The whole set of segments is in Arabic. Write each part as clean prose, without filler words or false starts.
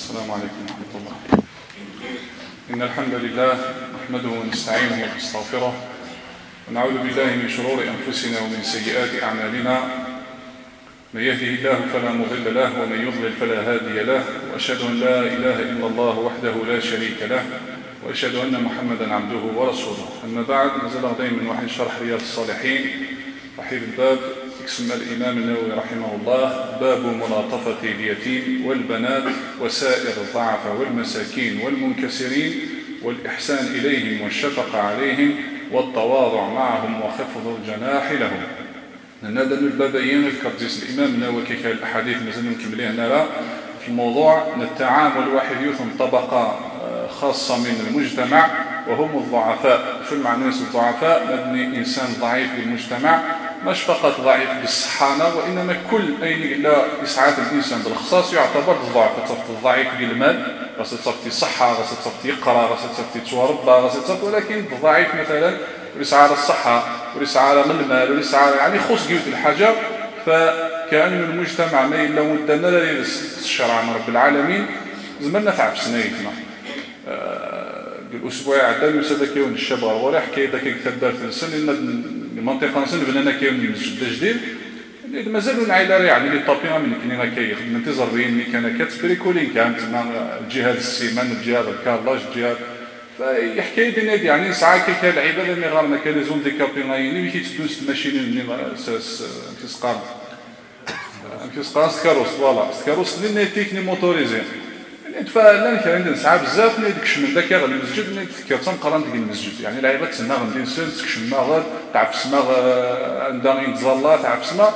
السلام عليكم ورحمة الله. إن الحمد لله نحمده ونستعينه ونستغفره ونعوذ بالله من شرور أنفسنا ومن سيئات أعمالنا. من يهده الله فلا مضل له ومن يضلل فلا هادي له، وأشهد أن لا إله إلا الله وحده لا شريك له، وأشهد أن محمدا عبده ورسوله. أما بعد، نزل غدين من وحي شرح رياض الصالحين وحيد الباب اسم الإمام النووي رحمه الله: باب ملاطفة اليتيم والبنات وسائر الضعفاء والمساكين والمنكسرين والإحسان إليهم والشفقة عليهم والتواضع معهم وخفض الجناح لهم. هذا البابين ذكر الإمام النووي كيف الأحاديث مازال نكملها هنا في الموضوع. التعامل واحد يثم طبقة خاصة من المجتمع وهم الضعفاء. شو المعنى الضعفاء؟ مبني إنسان ضعيف بالمجتمع، مش فقط ضعيف بالصحانة، وإنما كل أين لا إسعاد الإنسان بالخصاص يعتبر ضعف. الضعيف بالمال غاس تصفي الصحة، غاس تصفي يقرأ، غاس تصفي توربا، غاس تصفي، ولكن الضعيف مثلا وليسعى الصحة وليسعى المال وليسعى يعني خص جيوت الحاجة. فكأن المجتمع ما إلا ودنا لا الشرع من رب العالمين زماننا تعب سنيتنا. الأسبوع عدال يساد كيون الشباب ولا حكاية ذاك كتدار في السن إن المنطقة نسن بنانا كيون المسجد جديد مازالوا العائلة يعني اللي طابينا من كنينا كي خدمة انتظارين اللي كان كاتبريكولين كانت مع الجهاد السيمان الجهاد الكارلاج الجهاد. فحكاية دينا يعني ساعات كي العبادة اللي غارنا كالزون دي كابيناين اللي كيتدوس الماشين اللي تسقام سكاروس فوالا سكاروس اللي تيكني موتوريزي. فلا كاين نسعى بزاف اللي داكشي من ذاك المسجد اللي تفكر تنقرا ديك المسجد يعني العباد تسنى غندير سن تكشم ماغ تعرف سما عندها انتظار تعرف سما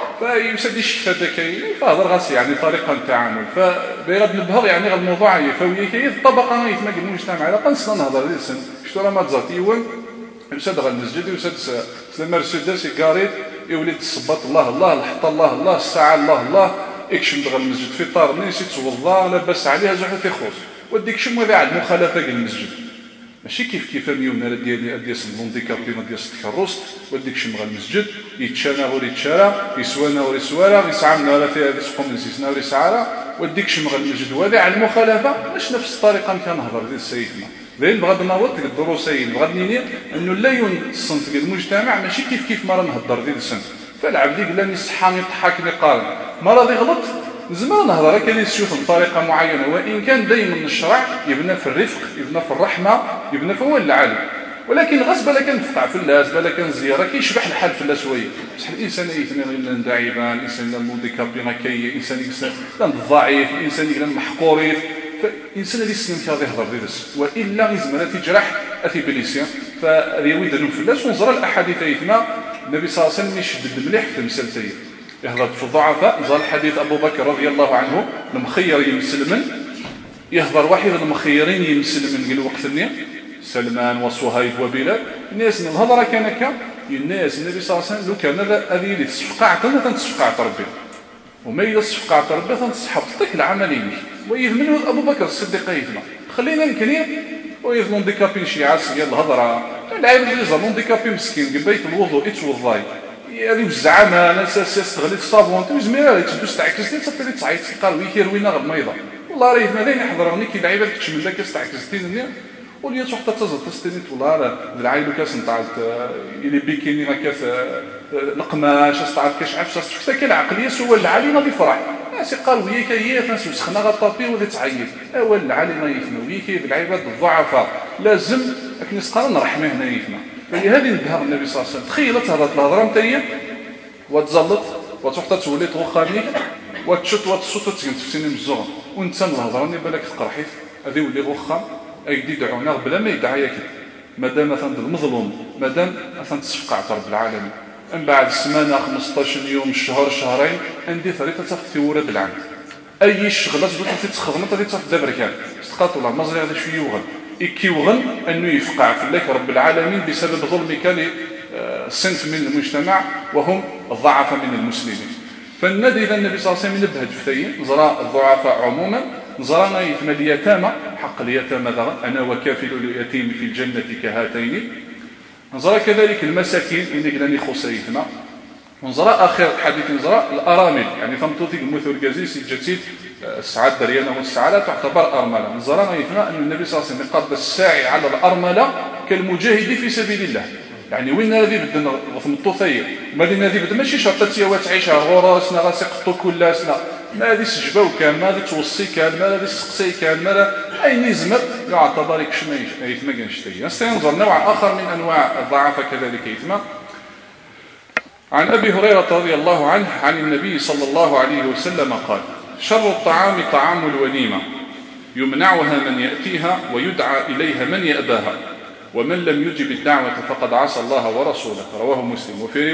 فيسد الشتا داكاين فهضر غاس يعني طريقه التعامل. فبغض نبهر يعني غير الموضوع يفوي كي الطبقه يتما المجتمع على قنص نهضر ديال السن شتو راه ما تزاتيون يسد غير المسجد يسد سلام مرسيدس كاريت يولي تصبط الله الله الحط الله الله الساعه الله الله يكشم دغ المسجد في طار نيسي توضا لاباس عليها زحل في خوص وديك شم وذا عند مخالفه ديال المسجد ماشي كيف ميون ديال الهونديكابي ديال التكرست وديك شم غير المسجد يتشانى ولا يتشارى يسوانا ولا يسوالا يسعمنا ولا فيها يسقم نسيسنا ولا يسعارى وديك شم غير المسجد وذا على المخالفه مش نفس الطريقه اللي كنهضر ديال سيدنا. لين بغض النظر ديك الدروسين بغض نيني انه لا ينصنت ديال المجتمع ماشي كيف ما راه نهضر ديال السن. فالعبد قال لي صحاني يضحكني قارن ما راضي غلط زمان نهضر كان يشوف بطريقه معينه، وان كان دائما الشرع يبنى في الرفق يبنى في الرحمه يبنى في هو العالم، ولكن غصب بالك نفقع في الناس بالك نزيره كيشبح الحال في الاسويه. بصح الانسان يثني غير داعبا الانسان الموديكابي كاي انسان ضعيف الانسان محقورين فالانسان اللي يسلم كي غادي يهضر ديرس والا يزمر تجرح اثي بليسيان. فريوي دنو في الناس ونزر الاحاديث يثما النبي صلى الله عليه وسلم يشدد مليح في المسلسل يهضر في الضعفاء. زال حديث ابو بكر رضي الله عنه المخير يمسلمن يهضر واحد المخيرين يمسلمن قال وقت النية سلمان وصهيب وبلال الناس من الهضره كان كا الناس النبي صلى الله عليه وسلم لو كان هذه اللي تصفقع تنصفقع ربي وما الا تصفقع ربي تنصحبطك العملين ويهمل ابو بكر الصديق يثما خلينا نكني ويظلم ديكابين شي عاس ديال الهضره العيب اللي يظلم ديكابين مسكين قبيت الوضوء يتوضاي يعني الزعامه انا استغليت الصابون تزمير تدوس تعكس لي تصفي لي تعيط قال وي كيروينا غير الميضه والله راه ماذا يحضرني كي لعيبه كتش من ذاك استعكستين ولي حتى تزل تستنيت والله العيب كاس نتاع اللي بيكيني ما كاس القماش استعاد كشعف حتى كالعقليه سوى العالي ناضي فرح سي قال وي كي فاس سخنا غطابي ولا تعيط اول العالي ما يفهم وي كي بالعباد الضعفاء لازم لكن نسقى نرحمه هنا يفهم. فلهذه انتهى النبي صلى الله عليه وسلم تخيلت هذه الهضره نتايا وتزلط وتحط تولي تغخاني وتشط وتصوت تسكن في سنين الزغر وانت الهضره اللي بالك تقرحيت هذه ولي غخا ايدي دعونا بلا ما يدعي كده مادام مثلا المظلوم مادام مثلا تصفقع رب العالمين من بعد السمانه 15 يوم الشهر شهرين عندي طريقه تاخذ ورد العام اي شغله تبغي تخدم تبغي تاخذ دابا كان استقاط والله ما زال هذا شويه يوغل يكيوغن انه يفقع في الله رب العالمين بسبب ظلمك للصنف من المجتمع وهم الضعفاء من المسلمين. فالنادي اذا النبي صلى الله عليه وسلم نبهت فتيه نزرى الضعفاء عموما نزرانا يتم اليتامى حق اليتامى انا وكافل اليتيم في الجنه كهاتين نزرى كذلك المساكين اللي قلنا خصيتنا ونزرا آخر حديث نزرا الأرامل يعني ثمتوثيك المثل جازيس الجتيت السعادة دريانا والسعادة تعتبر أرملة. نزرا غيثنا أن النبي صلى الله عليه وسلم قال الساعي على الأرملة كالمجاهد في سبيل الله. يعني وين هذه بدنا ثمتوثية مالين هذه بدنا ماشي شرطة سيوا تعيشها غراسنا غاسي قطو كلاسنا ما هذه سجبة كان ما هذه توصي كان ما هذه سقسي كان ما أي نزمر يعتبر يكشميش يثما كنشتي. نستنظر نوع آخر من أنواع الضعف كذلك يثما. عن أبي هريرة رضي الله عنه عن النبي صلى الله عليه وسلم قال شر الطعام طعام الوليمة يمنعها من يأتيها ويدعى إليها من يأباها ومن لم يجب الدعوة فقد عصى الله ورسوله. رواه مسلم. وفي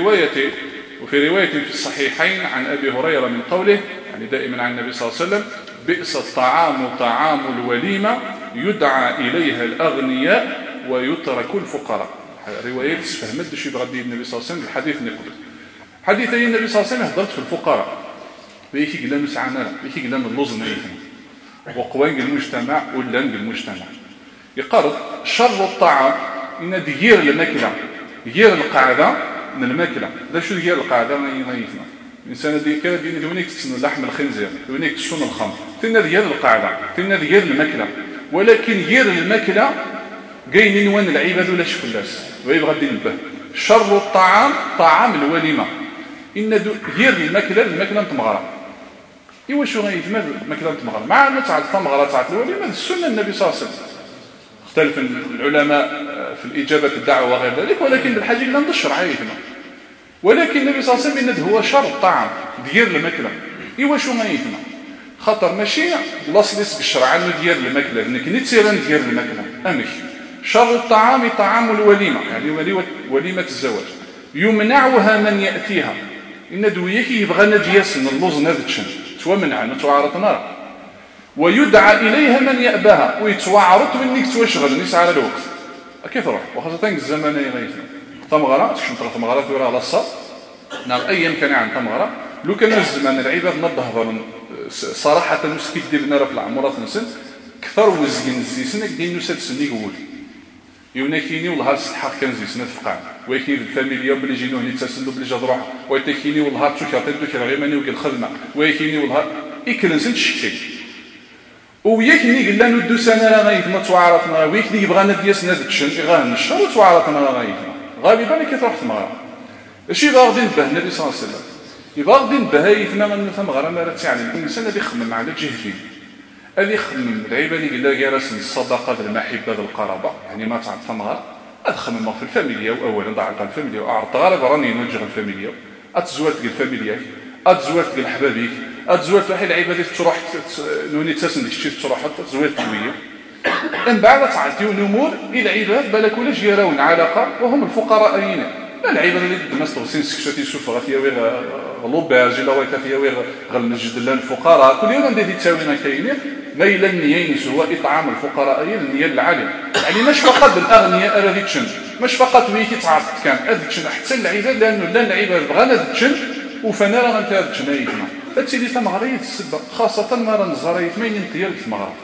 رواية في الصحيحين عن أبي هريرة من قوله يعني دائما عن النبي صلى الله عليه وسلم بئس الطعام طعام الوليمة يدعى إليها الأغنياء ويترك الفقراء. رواية فهمت شي بغدي النبي صلى الله عليه وسلم الحديث نقبل حديثي النبي صلى الله عليه وسلم هضرت في الفقراء بيكي قلنا مسعنا بيكي قلنا اللوز نيثنا وقوانق المجتمع ولانق المجتمع يقرض شر الطعام إن دير الماكلة دير القاعدة من الماكلة. لا شو دير القاعدة نيثنا الإنسان دي كان دين دونيك تسنو لحم الخنزير دونيك تسنو الخمر تنا ديال القاعدة تنا ديال الماكلة ولكن ديال الماكلة جايين وين العباد ولا شفلاس ويبغى دين به. شر الطعام طعام الوليمة إن ديال الماكلة تمغرى إيوا شو غيتمد الماكلة تمغرى مع أن تاع التمغرى تاع الوليمة السنة النبي صلى الله عليه وسلم. اختلف العلماء في الإجابة الدعوة وغير ذلك ولكن بالحاجة إلى نض الشرع ولكن النبي صلى الله عليه وسلم هو شر الطعام ديال الماكله. ايوا شو غيثنا خاطر ماشي بلاص ليس بالشرع انه ديال الماكله انك نتيران ديال الماكله امش. شر الطعام طعام الوليمه يعني وليمه الزواج يمنعها من ياتيها ان دويك يبغى ندياسن اللوز نادتشن تومنع نتوعرط نار ويدعى اليها من يأباها ويتوعرط منك توشغل الناس على الوقت كيف روح وخاصه الزمان غيثنا تمغرة تشمطر تمغرة ثورة على الصاد نعم أيام كان عن تمغرة لو كان الزمان العباد نضهضر صراحة مسكت ديبنا رفع العمرات نسن كثر وزين الزيسنك دين نسد سني قول يوناكيني والله الصحة كان زيسنا تفقع ويكيني الفاميليا بلي جينو هني تسندو بلي جدروح ويتكيني والله تشوكاتي دوك غير ماني وكل الخدمة ويكيني والله إكل نسن تشكي ويكني قلنا ندو سنة لا غايث ما توعرطنا ويكني يبغى نديس نادتشن إغان الشهر وتوعرطنا لا غايثنا غالبا كي تروح تمغرى اش يبغى غادي نبه النبي صلى الله عليه وسلم يبغى غادي نبه يثنى من تمغرى ما راه تعني الانسان اللي يخمم على جهتين اللي يخمم العيبه اللي قال لها راس الصدقه المحبه القرابه يعني ما تعرف تمغرى ادخمم في الفاميليا واولا ضاعت الفاميليا واعرض غالبا راني نوجه الفاميليا اتزوات الفاميليا اتزوات حبابيك اتزوات واحد العيبه اللي تروح نوني تسن داكشي تروح تزوات شويه من بعد تعطيو الامور الى عباد بالك ولا جيراون علاقه وهم الفقراء اين العباد اللي الناس توصين سكشتي شوف غاتيا وي غلوباج لا ويتا فيا وي غنجد لنا الفقراء كل يوم ندير تساوينا كاينين ميلا النيين هو اطعام الفقراء النيه العالم يعني مش فقط الاغنياء الذي تشن مش فقط ويكي تعرف كان ادتشن حتى العباد لانه لا العباد بغانا تشن وفنا راه غنتادتشن ايتما فتسيدي تمغريت السبه خاصه ما راه نزريت ما ينتيا المغرب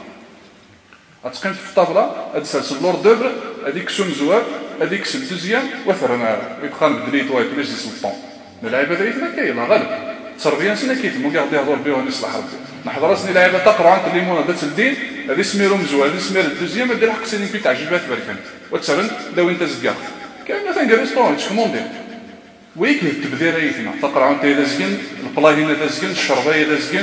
اتقنت في الطابله هاد سلسل لور دوبر هذيك سون زوار هذيك سل دوزيام وثرنا يبقى بدري تويت ليش السلطان العباد ريتنا كاين غالب تربيه سنه كيتمو قاعد يهضر بهم يصلح ربي نحضر راسني لعيبه تقرا عن الليمون هذا الدين هذه سميرو مزوال هذه سمير الدوزيام دير حق سنين كي تعجبات بركانت وتسرن لو انت زكا كاين مثلا ريستورون تكوموندي ويك التبذير ريتنا تقرا عن تي لازكن البلاهين لازكن الشربيه لازكن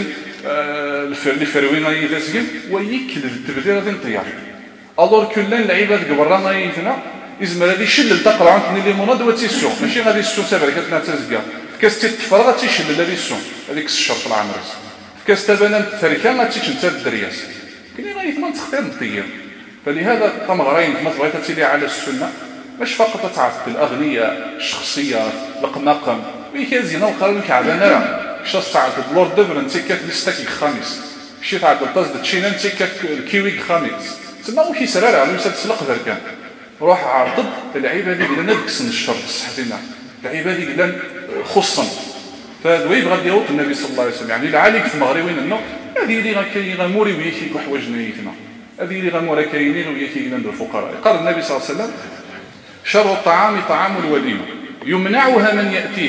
الفروينه لازكن ويك التبذير هذا نطيار الور كلن العباد قبرنا يتنا إزمر هذه شل تقرا عن الليموناد وتيسو ماشي غادي السون سابر كتنا تزكا كاس تتفرغ تيشل هذه السون هذيك الشرط العمرس كاس تبان تركه ما تيش نتا الدرياس كاين غايثما تختار نطير فلهذا تمغرين ما بغيت تيلي على السنه مش فقط تعرف الاغنياء الشخصيه القماقم ويكازينا وقالوا لك عبانا شاس تعرف لورد دبر انت كتلستك الخميس شي تعرف الطاز تشينا انت الكيوي الخميس تما هو كيسرار على مسلسل بركان روح عرض العيبه اللي قلنا نكسن الشر صحتنا العيبه اللي قلنا خصا فهذا يبغى ديال النبي صلى الله عليه وسلم يعني العالي في المغرب وين انه هذه اللي غاكاين غموري وياكي وحواجنا يتنا هذه اللي غمورا كاينين وياكي عند الفقراء قال النبي صلى الله عليه وسلم شر الطعام طعام الوليمه يمنعها من ياتيها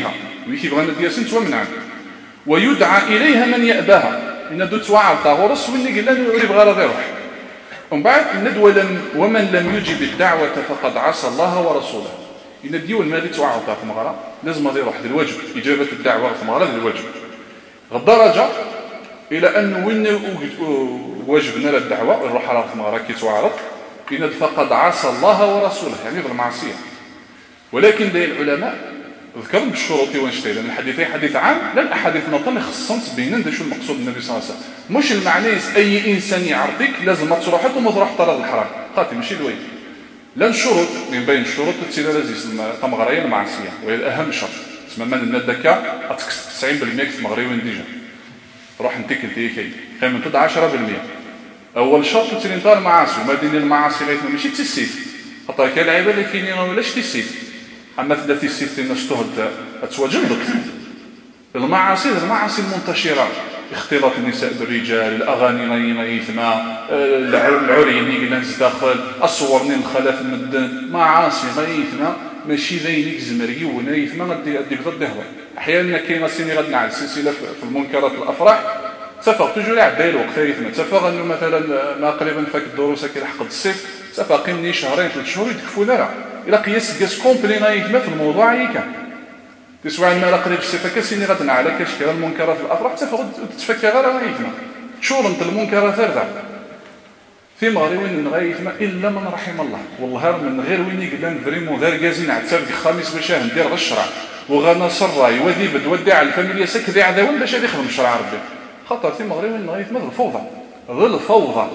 ويكيبغى دياسن تومنع ويدعى إليها من يأباها إن دو توعر طاغورس وإني قلنا نوري بغا راضي يروح ومن بعد ندوى ومن لم يجب الدعوة فقد عصى الله ورسوله إن ديول ما دي توعر طاغ مغرا لازم غادي يروح ذي الواجب إجابة الدعوة في مغرا ذي الواجب غدرجة إلى أن وين واجبنا للدعوة يروح على مغرا كي توعرض إن فقد عصى الله ورسوله يعني بالمعصية ولكن داي العلماء ذكروا بالشروط وانشتي لأن الحديثين حديث عام لا الأحاديث نطن خصنت بينن دا شو المقصود النبي صلى الله عليه وسلم مش المعنى أي إنسان يعرضك لازم ما تروح وما تروح طرد الحرام قاتل ماشي دوين لأن الشروط من بين الشروط تسير لازم تمغرين المعصية وهي الأهم شرط اسمها من الندكة أتكس 90% مغريوين ديجا روح نتكل تيكي خير من 10% أول شرط تسير انتار المعاصي وما دين المعاصي غيثنا ماشي تسيت خاطر كاين العباد اللي كاينين ولاش تسيت أما تداتي السيف الناس تهد أتواجدك المعاصي المنتشرة اختلاط النساء بالرجال الأغاني غيثما العري اللي قلنا نزداخل الصور اللي نخلف المدن معاصي غيثما ماشي ذينيك زمري ونايثما غادي ضد هذا أحيانا كاين سيني غادي نعد سلسلة في المنكرات الأفراح تفق تجول عبايل وقت يثما تفق أنه مثلا ما قريبا فاك الدروس كي لحق الصيف تفق مني شهرين 3 شهور يدكفوا لها إلا قياس كومبلي غايثما في الموضوع هيك تسوى عندنا لا قريب الصيف كاسيني غادي على كاشكال المنكرات الأفراح تفق تتفكر غير غايثما شور انت المنكرات ثالثة في مغري وين غايثما إلا من رحم الله والله من غير وين يقدر فريمون غير كازين عتاب الخميس باش ندير الشرع وغانا صراي وذي بدودي على الفاميليا سكري عداون باش يخدم شرع ربي خاطر في مغري وين غايثما الفوضى الفوضى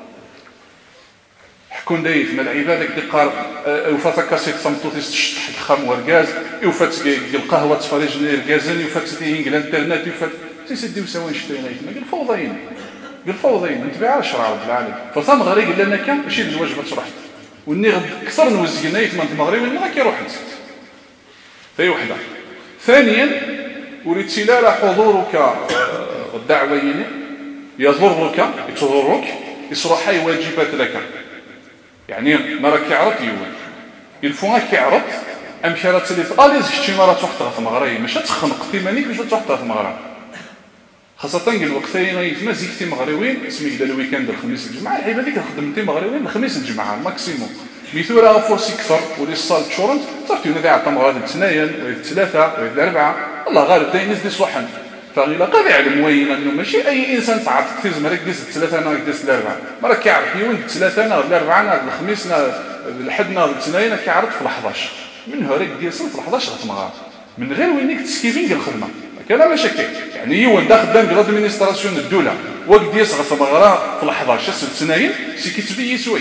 حكون دايف من العبادك دقار وفات كاسيت صمتوتيس تشطح الخام ورغاز وفات القهوه تفرج الغازن وفات تيهين الانترنت وفات تيسدي وسوي شتينا قال الفوضيين انت على شرع رب العالمين فصام غريق لنا كان ماشي الواجبات رحت وني اكثر نوزقنايت من المغرب ما كيروح هي وحده ثانيا اريد لا حضورك الدعويين يضرك يصرح اي واجبات لك يعني ما راك يعرض يول الفون كيعرض امشي راه تلف اليز شتي مره تروح في المغرب ماشي تخنق تيمانيك باش تروح في المغرب خاصه قال وقتين يتما زيكتي مغربيين اسمي ديال الويكاند الخميس الجمعه العيبه ديك خدمتي مغربيين الخميس الجمعه ماكسيموم ميثورا فورسي كثر ولي صال تشورنت صافي نادي على مغرب الاثنين ولا الثلاثه ولا الاربعه الله غالب داين ناس دي صحن فغيلا قاعد يعلم وين انه ماشي اي انسان تعرف كثير مرك ديس الثلاثه انا ديس الاربعه مرك كيعرف وين الثلاثه انا الاربعه انا الخميس انا الحدنا الاثنين كيعرف في 11 من هوريك ديس في 11 غتمغار من غير وينك تسكيفين ديال الخدمه كان مشاكل يعني هو دا خدام ديال الادمينستراسيون الدوله وقت ديس غتمغرا في 11 الاثنين سي كيتبي يسوي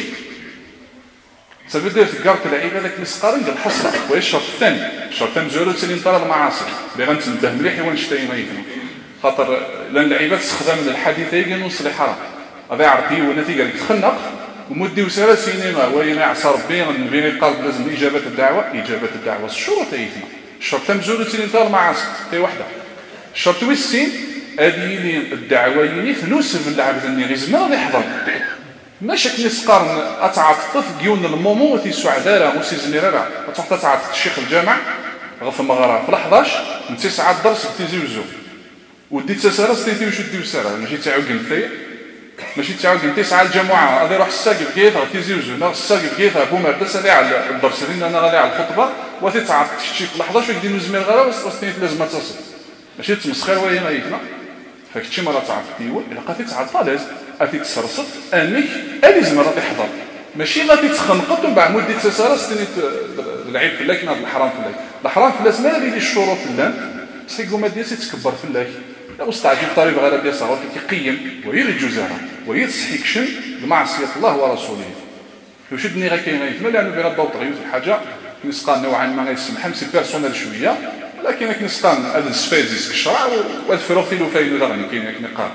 صافي دير تقارت العيبه داك المسقارن ديال الحصره وهي الشرط الثاني الشرط الثاني زورو تسلي نطرد المعاصي اللي غنتنبه مليح ونشتي ما يفهم خاطر لان العباد استخدام الحديث يقولوا نصلي حرام هذا يعرفي ونتيجه اللي تخنق ومدي وساله سينما وين يعصى ربي غنبيني القلب لازم اجابه الدعوه الشروط يفهم الشرط مزول تنطر معاصي هي وحده الشرط والسين هذه الدعوه يثنوس من العبد اللي غيزما غادي يحضر ماشي نسقارن اتعاطف ديون المومون تي سعداله وسي زميره تروح تتعاطف الشيخ الجامع غف المغرب في 11 من 9 الدرس تيزوزو وديت ساره ستيتي وش ديو ساره ماشي تعاود نتي ماشي تعاود نتي 9 الجمعه غادي يروح الساقف كيف تيزوزو ناقص الساقف كيف ابو مدرسه اللي على الدرس اللي انا غادي على الخطبه وتتعاطف الشيخ في 11 يديروا زمير غير وستيت لازم تصل ماشي تمسخر وهي ما يفهم فكتشي مرة تعرف ديول إلا قاتي تعرف لاز أتي تسرصت أنك أليز مرة تحضر ماشي غادي تخنقط ومن بعد مدة سنة ستني العيب في اللك ناض الحرام في اللك الحرام في اللاز ما لي الشروط اللان سيقو ما ديال تكبر في اللك لا مستعجل طريق غير ديال صغار كيقيم ويرجو زهره ويتصحيكشن بمعصية الله ورسوله وشدني غا كاين غيثما لأنه بغا الضوط غيوز الحاجة نسقى نوعا ما غيسمح سي بيرسونيل شوية لكن كنسقان هذا السفايزيس كالشرع والفروفيل فايدو دغني كاين كنقار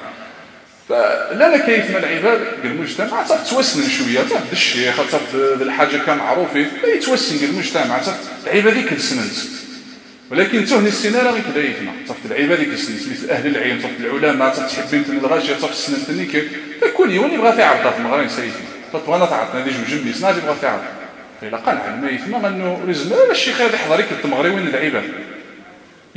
فلا كيف من العباد المجتمع صافي توسن شويه صافي الشيخ صافي الحاجه كان معروفين يتوسن المجتمع صافي العباد ديك السننت ولكن تهني السناره غير كذا يفنا صافي العباد ديك السننت مثل اهل العلم صافي العلماء صافي تحبين الغاشيه صافي السننت نيك فكل يوم يبغى تعرض في المغرب سيدي صافي انا تعرض هذه جوج جنبي سنادي يبغى تعرض إلا قال على ما يفهم أنه رزما الشيخ هذا يحضر لك المغرب وين العباد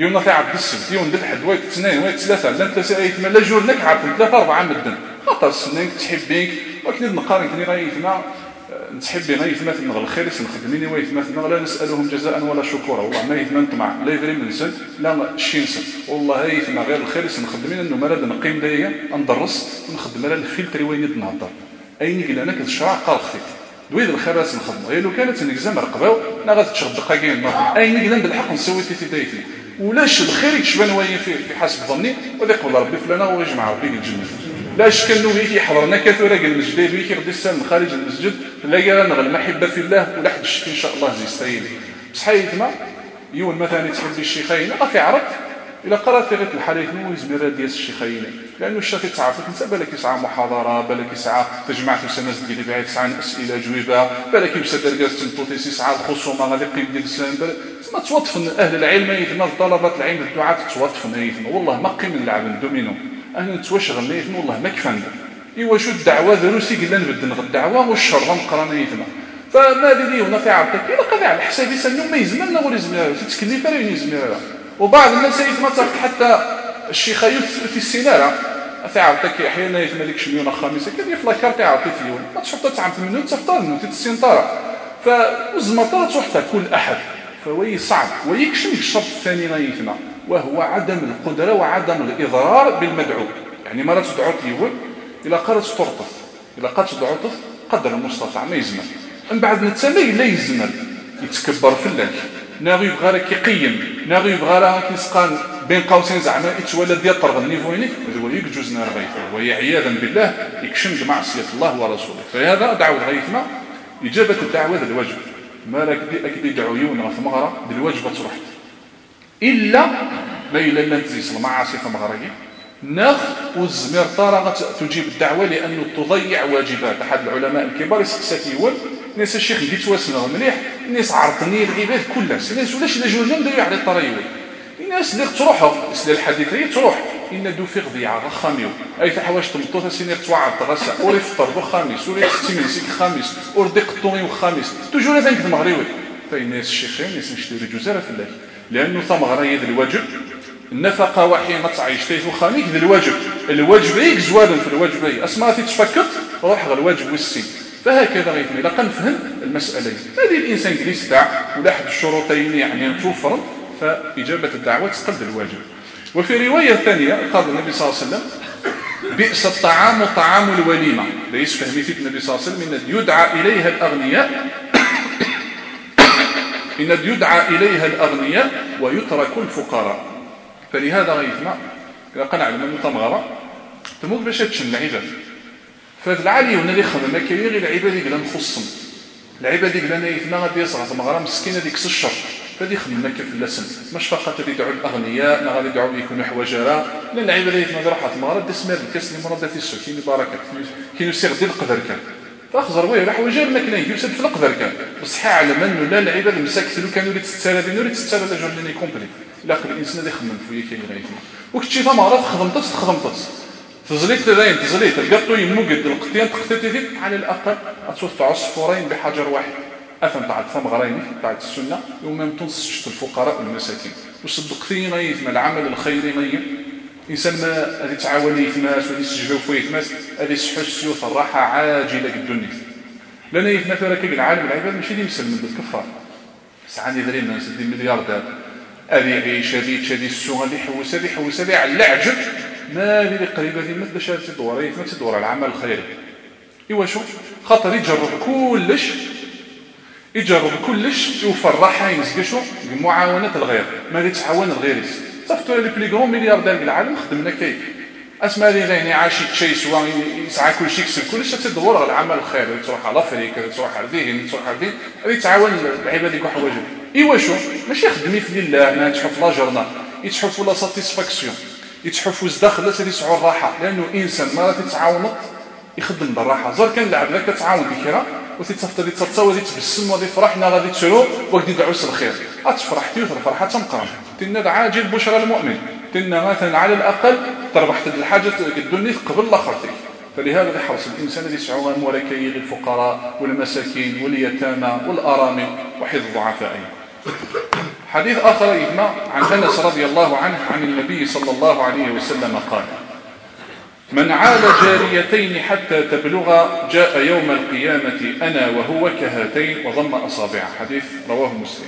يوم في عبد السبت يوم الحد وايت اثنين وايت ثلاثه لا انت سايتما لا جور لك عاد ثلاثه اربعه مدن خاطر السنين تحبينك ولكن نقارن كني غايتنا نتحبي غايتما نغ الخير نخدميني وايتما لا نسالهم جزاء ولا شكورا والله ما يثما نطمع لا يدري من سن لا الشينس والله يثما غير الخير نخدمين انه مراد نقيم دايا ندرس ونخدم على الفلتر وين نهضر اين قال انا كتشرع قال خفيت دويد الخير راس نخدمو غير لو كانت نكزام رقباو لا غتشرب دقائق اين قال بالحق نسوي في دايتنا ولاش الخير يكشبان وين في حسب ظني وذي قبل ربي فلانه ويجمع ربي الجنه لاش كانوا هيك يحضرنا كثره قال المسجد ويك غادي يسال من خارج المسجد لا قال نغ المحبه في الله ولا حد الشك ان شاء الله زي يستاهل بصح يتما يون مثلا تحب الشيخين في عرض الا قرات في غير الحديث مو يزمر ديال الشيخين لانه الشيخ تعرف انت بالك يسعى محاضره بالك يسعى تجمع سناس ديال بعيد يسعى اسئله جويبه بالك يمسى درجات تنطوطيس يسعى الخصومه غادي يقيم ديال السنه ما توظفن اهل العلم يتما طلبه العلم الدعاة توظفن يتما والله ما قيم نلعب الدومينو انا نتواشغل يتما والله ما كفانا ايوا شو الدعوه دروسي قلنا نبدل الدعوه والشر غنقرانا يتما فما دي هنا في عرضك الا قضي على حسابي سنو ما يزمرنا ولا يزمر تتكلف راه يزمر وبعض الناس يتما حتى الشيخ في السيناره في عرضك احيانا يتما ديك شميونه خامسه كدير في لاكارت يعطي فيون ما تحط تعرف منو تفطر منو تتسنطره فالزمطره تروح كل احد فهو صعب ويكشف الشرط الثاني يتما وهو عدم القدره وعدم الاضرار بالمدعو يعني مرات تدعو تيول الا قرات ترطف الا قرات تدعو قدر المستطاع ما يزمر من بعد نتسالي لا يزمر يتكبر في الله ناغي يبغى لك يقيم ناغي يبغى لك يسقان بين قوسين زعما يتولى ديال طرغ النيفوينيك هو يجوزنا رغيته وهي عياذا بالله يكشم معصيه الله ورسوله فهذا دعوه غيثنا اجابه الدعوه ذا الواجب ما راك اكيد يدعوون في مغرى بالواجب تروح الا ما الا تزيس المعاصي في مغرى ناخ والزمير طارغه تجيب الدعوه لانه تضيع واجبات احد العلماء الكبار يسقسى يقول الناس الشيخ ديت واسنا مليح الناس عرضني العباد كلها الناس ولاش لا جوجا نديروا على الطريوي الناس اللي تروحوا اسل الحديثيه تروح ان دو في غضيعه خاميو اي حوايج تمطوها سينير توعد تغسى اوري فطر بو خامس اوري تستمن سيك خامس اور ديك طوني وخامس توجور هذاك المغربي فالناس الشيخين الناس نشتري جزاره في الله لانه ثم غرايه الواجب النفقه وحين ما تعيش تيفو خاميك ذا الواجب يك زوالا في الواجب اسماء تتفكك روح غير الواجب والسين فهكذا غيثني إلا نفهم المسألة هذه الإنسان جليس دع ولا أحد الشروطين يعني توفر فإجابة الدعوة تقل الواجب وفي رواية ثانية قال النبي صلى الله عليه وسلم بئس الطعام طعام الوليمة ليس فهمي في النبي صلى الله عليه وسلم إن يدعى إليها الأغنياء الأغنياء ويترك الفقراء فلهذا غيثنا إذا قنع لمن تمغرى تموت باش تشن العباد فهذا العالي هنا اللي خدمنا كاين غير العباد اللي نخصهم العباد اللي يثنا غادي يصغر تمغرى مسكينه ديك الشر فهذه خدمنا كيف اللسن مش فقط اللي يدعوا الاغنياء غادي يدعوا يكونوا حواجره لا العباد اللي يثنا راح تمغرى دسمر الكاس اللي مرضى في السوق كاين بركه كاين يسير ديال القدر كان فاخزر ويه راح وجه ما كاين يوسد في القدر كان بصح على من لا العباد المساكين كانوا اللي تتسالى بينو اللي تتسالى لا جورني كومبلي لا الانسان اللي يخدم فيه كاين غيثنا وكتشي تمغرى خدمت تزليت تدين تزليت القطو يموجد القطين تقتتي على الاقل تصوت عصفورين بحجر واحد افهم تاع ثمغرين تاع السنه يوم ما تنصش الفقراء والمساكين وصدقتين يثم العمل الخيري انسان ما هذه تعاون يتماس وهذه يسجلوا فيه يتماس هذه يحس الراحه عاجله الدنيا لان يتمثل كي العالم العباد ماشي اللي مسلم بالكفار سعاني درين الناس دي ملياردير هذه يعيش هذه السوق هذه يحوس هذه على العجب ما اللي قريبه دي مثل باش تدور على العمل الخيري ايوا شوف خاطر يجرب كلش يوفر راحه ينسقشو بمعاونه الغير ما يتعاون الغير صفتوا لي بلي غون ملياردير في العالم خدمنا كيف اسماء لي غيني عاشي شيء سواء يسعى كل شيء يكسب كلش تدور على العمل الخيري تروح على افريقيا تروح على ذهن تروح على ذهن هذه تعاون العباد يكون حوايج ايوا شوف ماشي خدمي في لله ما تحف لاجرنا يتحف ولا ساتيسفاكسيون يتحف وزداخل لا تسعوا الراحه لانه انسان ما تتعاون يخدم بالراحه زر كان لعب لك تتعاون بكره وتتصفط تتصاوى تبسم وغادي فرحنا غادي تشرو وغادي دعوس الخير اتفرح تيوث الفرحه تمقرا تنا عاجل بشرى المؤمن تنا مثلا على الاقل تربحت الحاجه الدنيا قبل الاخرتك فلهذا يحرص الانسان اللي يسعوا اموال كي الفقراء والمساكين واليتامى والارامل وحفظ الضعفاء حديث آخر إثناء عن أنس رضي الله عنه عن النبي صلى الله عليه وسلم قال: من عال جاريتين حتى تبلغ جاء يوم القيامة أنا وهو كهاتين وضم أصابعه. حديث رواه مسلم.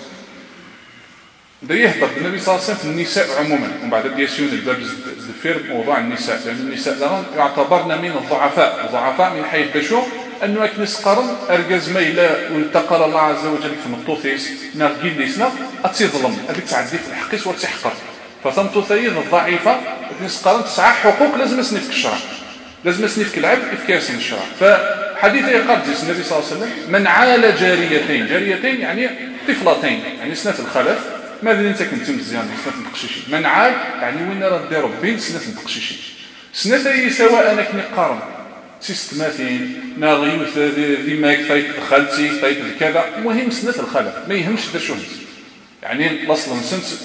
ده يهبط النبي صلى الله عليه وسلم في النساء عموما، ومن بعد بيسيون الباب زفير موضوع النساء، لأن النساء يعتبرن من الضعفاء من حيث بشو أنه أكنس قرن أرجز ميلا والتقال الله عز وجل في مطوثيس نرجل ليسنا أتصظلم أبيك تعدي في الحقيس وتحقر فثمتو ثيث الضعيفة أكنس قرن تسعى حقوق لازم أسنفك الشرع، لازم أسنفك العبد إفكاسن الشرع. فحديث يقدس النبي صلى الله عليه وسلم: من عال جاريتين يعني طفلتين، يعني سنة الخلف ماذا انت كنت مزيان سنة التقشيشين. من عال يعني وين راه ربي سنة التقشيشين، سنة سواء أنا كني قارن سيستماتين ناغيوث ديماك فايت خالتي فايت كذا، المهم سنة الخلف ما يهمش دا شو يعني اصلا سنت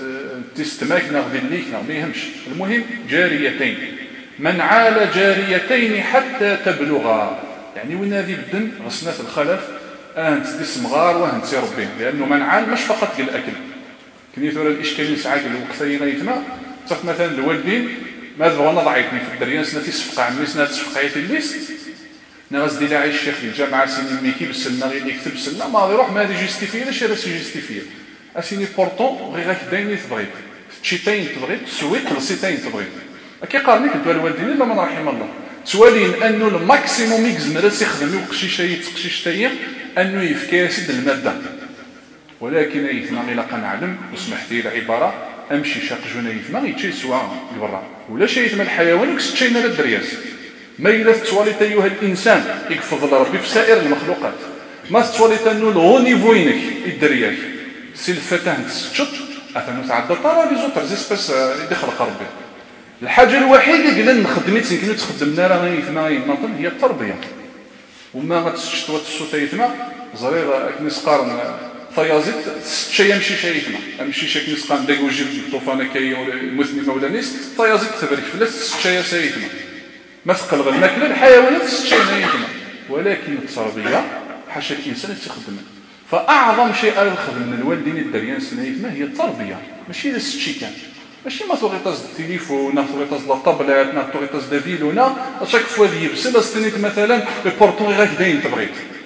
تستماك ناغذي ليك ما يهمش، المهم جاريتين. من عال جاريتين حتى تبلغا يعني وين هذه بدن سنة الخلف انت دي سمغار وانت ربي، لانه من عال مش فقط الاكل كنيثور الاشكالين ساعات الوقتين يتما صف مثلا الوالدين ماذا وانا ضعيتني في الدريان سنة تسفق عمي سنة تسفقايت الليست نغز دي لاعي الشيخ الجامعة سيني ميكي بالسلنا غير يكتب بالسلنا ما يروح ما هذه جيستيفية لاش راه جيستيفية اسيني بورطون غير دايني تبغيت تشيتين تبغيت سويت لسيتين تبغيت كي قارني كنت الوالدين الا من رحم الله سوالين انه الماكسيموم يكزمر يخدم وقشيشه يتقشيشتيه انه يفكاسد الماده، ولكن ايثنا الا قنعلم وسمحتي العباره امشي شاق جنيف ما يتشي سواء برا ولا شيء من الحيوان وكستشينا للدرياس ما الا تسواليت ايها الانسان يكفضل ربي في سائر المخلوقات ما تسواليت انه الغونيفوينك الدرياس سي الفتاه تسجد اثنو تعدى طرا لي زوتر زيسباس يدخل ربي. الحاجه الوحيده اللي نخدميت كنت تخدمنا راه غير هي التربيه وما غتشتوا السوتيتنا زرير كنيس قارن فيازيت شيء يمشي شيء امشي شكل نسقان داكوجي الطوفان كاي مثني مولانيس فيازيت تبارك فلاس شيء سيتنا ما ثقل غير الماكله الحيوانات شيء نيتنا، ولكن التربيه حاشا الانسان تخدم. فاعظم شيء الخدم من الوالدين الدريان سنيتنا هي التربيه، ماشي الشيء كان ماشي ما تغيطاز التليفون نا تغيطاز الطابلات نا تغيطاز دافيلونا اشاك فوا يبسل استنيت مثلا بورطو غير داين تبغيت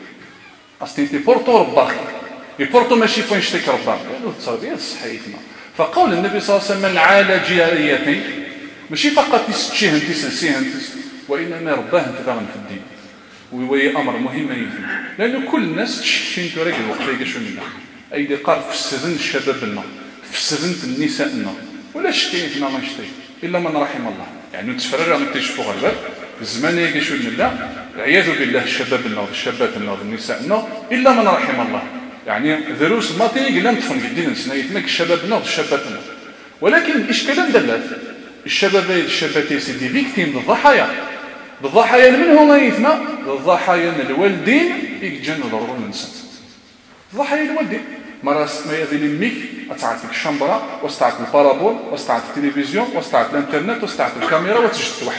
استنيتي بورطو رباخ يبورطو ماشي فين يشتكي رباخ لانه التربيه الصحيحه. فقول النبي صلى الله عليه وسلم: من عال جاريتين ماشي فقط تسشيهن تسلسيهن وانما رباهن تباغن في الدين وهي امر مهم جدا، لانه كل الناس تشين تراك الوقت يقشوا منا اي اللي قال في السزن شبابنا في السزن النساءنا ولا شتيتنا ما نشتي الا من رحم الله، يعني نتفرج ما تيشوفوا غير الزمان يقشوا لله العياذ بالله شبابنا والشاباتنا والنساءنا الا من رحم الله، يعني دروس ما تيجي لا نطفن قدين سنايتنا الشبابنا والشاباتنا. ولكن الاشكال دلات الشبابات سيدي فيكتيم بالضحايا من هما يثنى الضحايا الوالدين يجنوا ضروري الانسان الضحايا الوالدين مرة ما يذي لميك أتعرف الشمبرة واستعرف البارابول واستعرف التلفزيون واستعرف الانترنت واستعرف الكاميرا وتجد واحد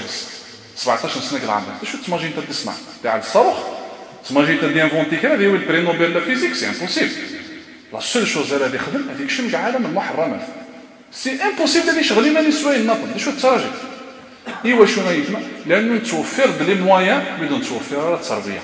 17 سنة قل عمرك شو تسمجين تسمع تاع الصاروخ تسمجين تدي انفونتي كذا هو البري نوبل لا فيزيك سي امبوسيبل لا سول شوز اللي يخدم هذيك شنو كاع عالم المحرمات سي امبوسيبل اللي شغلي ما نسوي النطق شو تراجع ايوا شنو يسمى لانه توفر لي مويان بدون توفر التربيه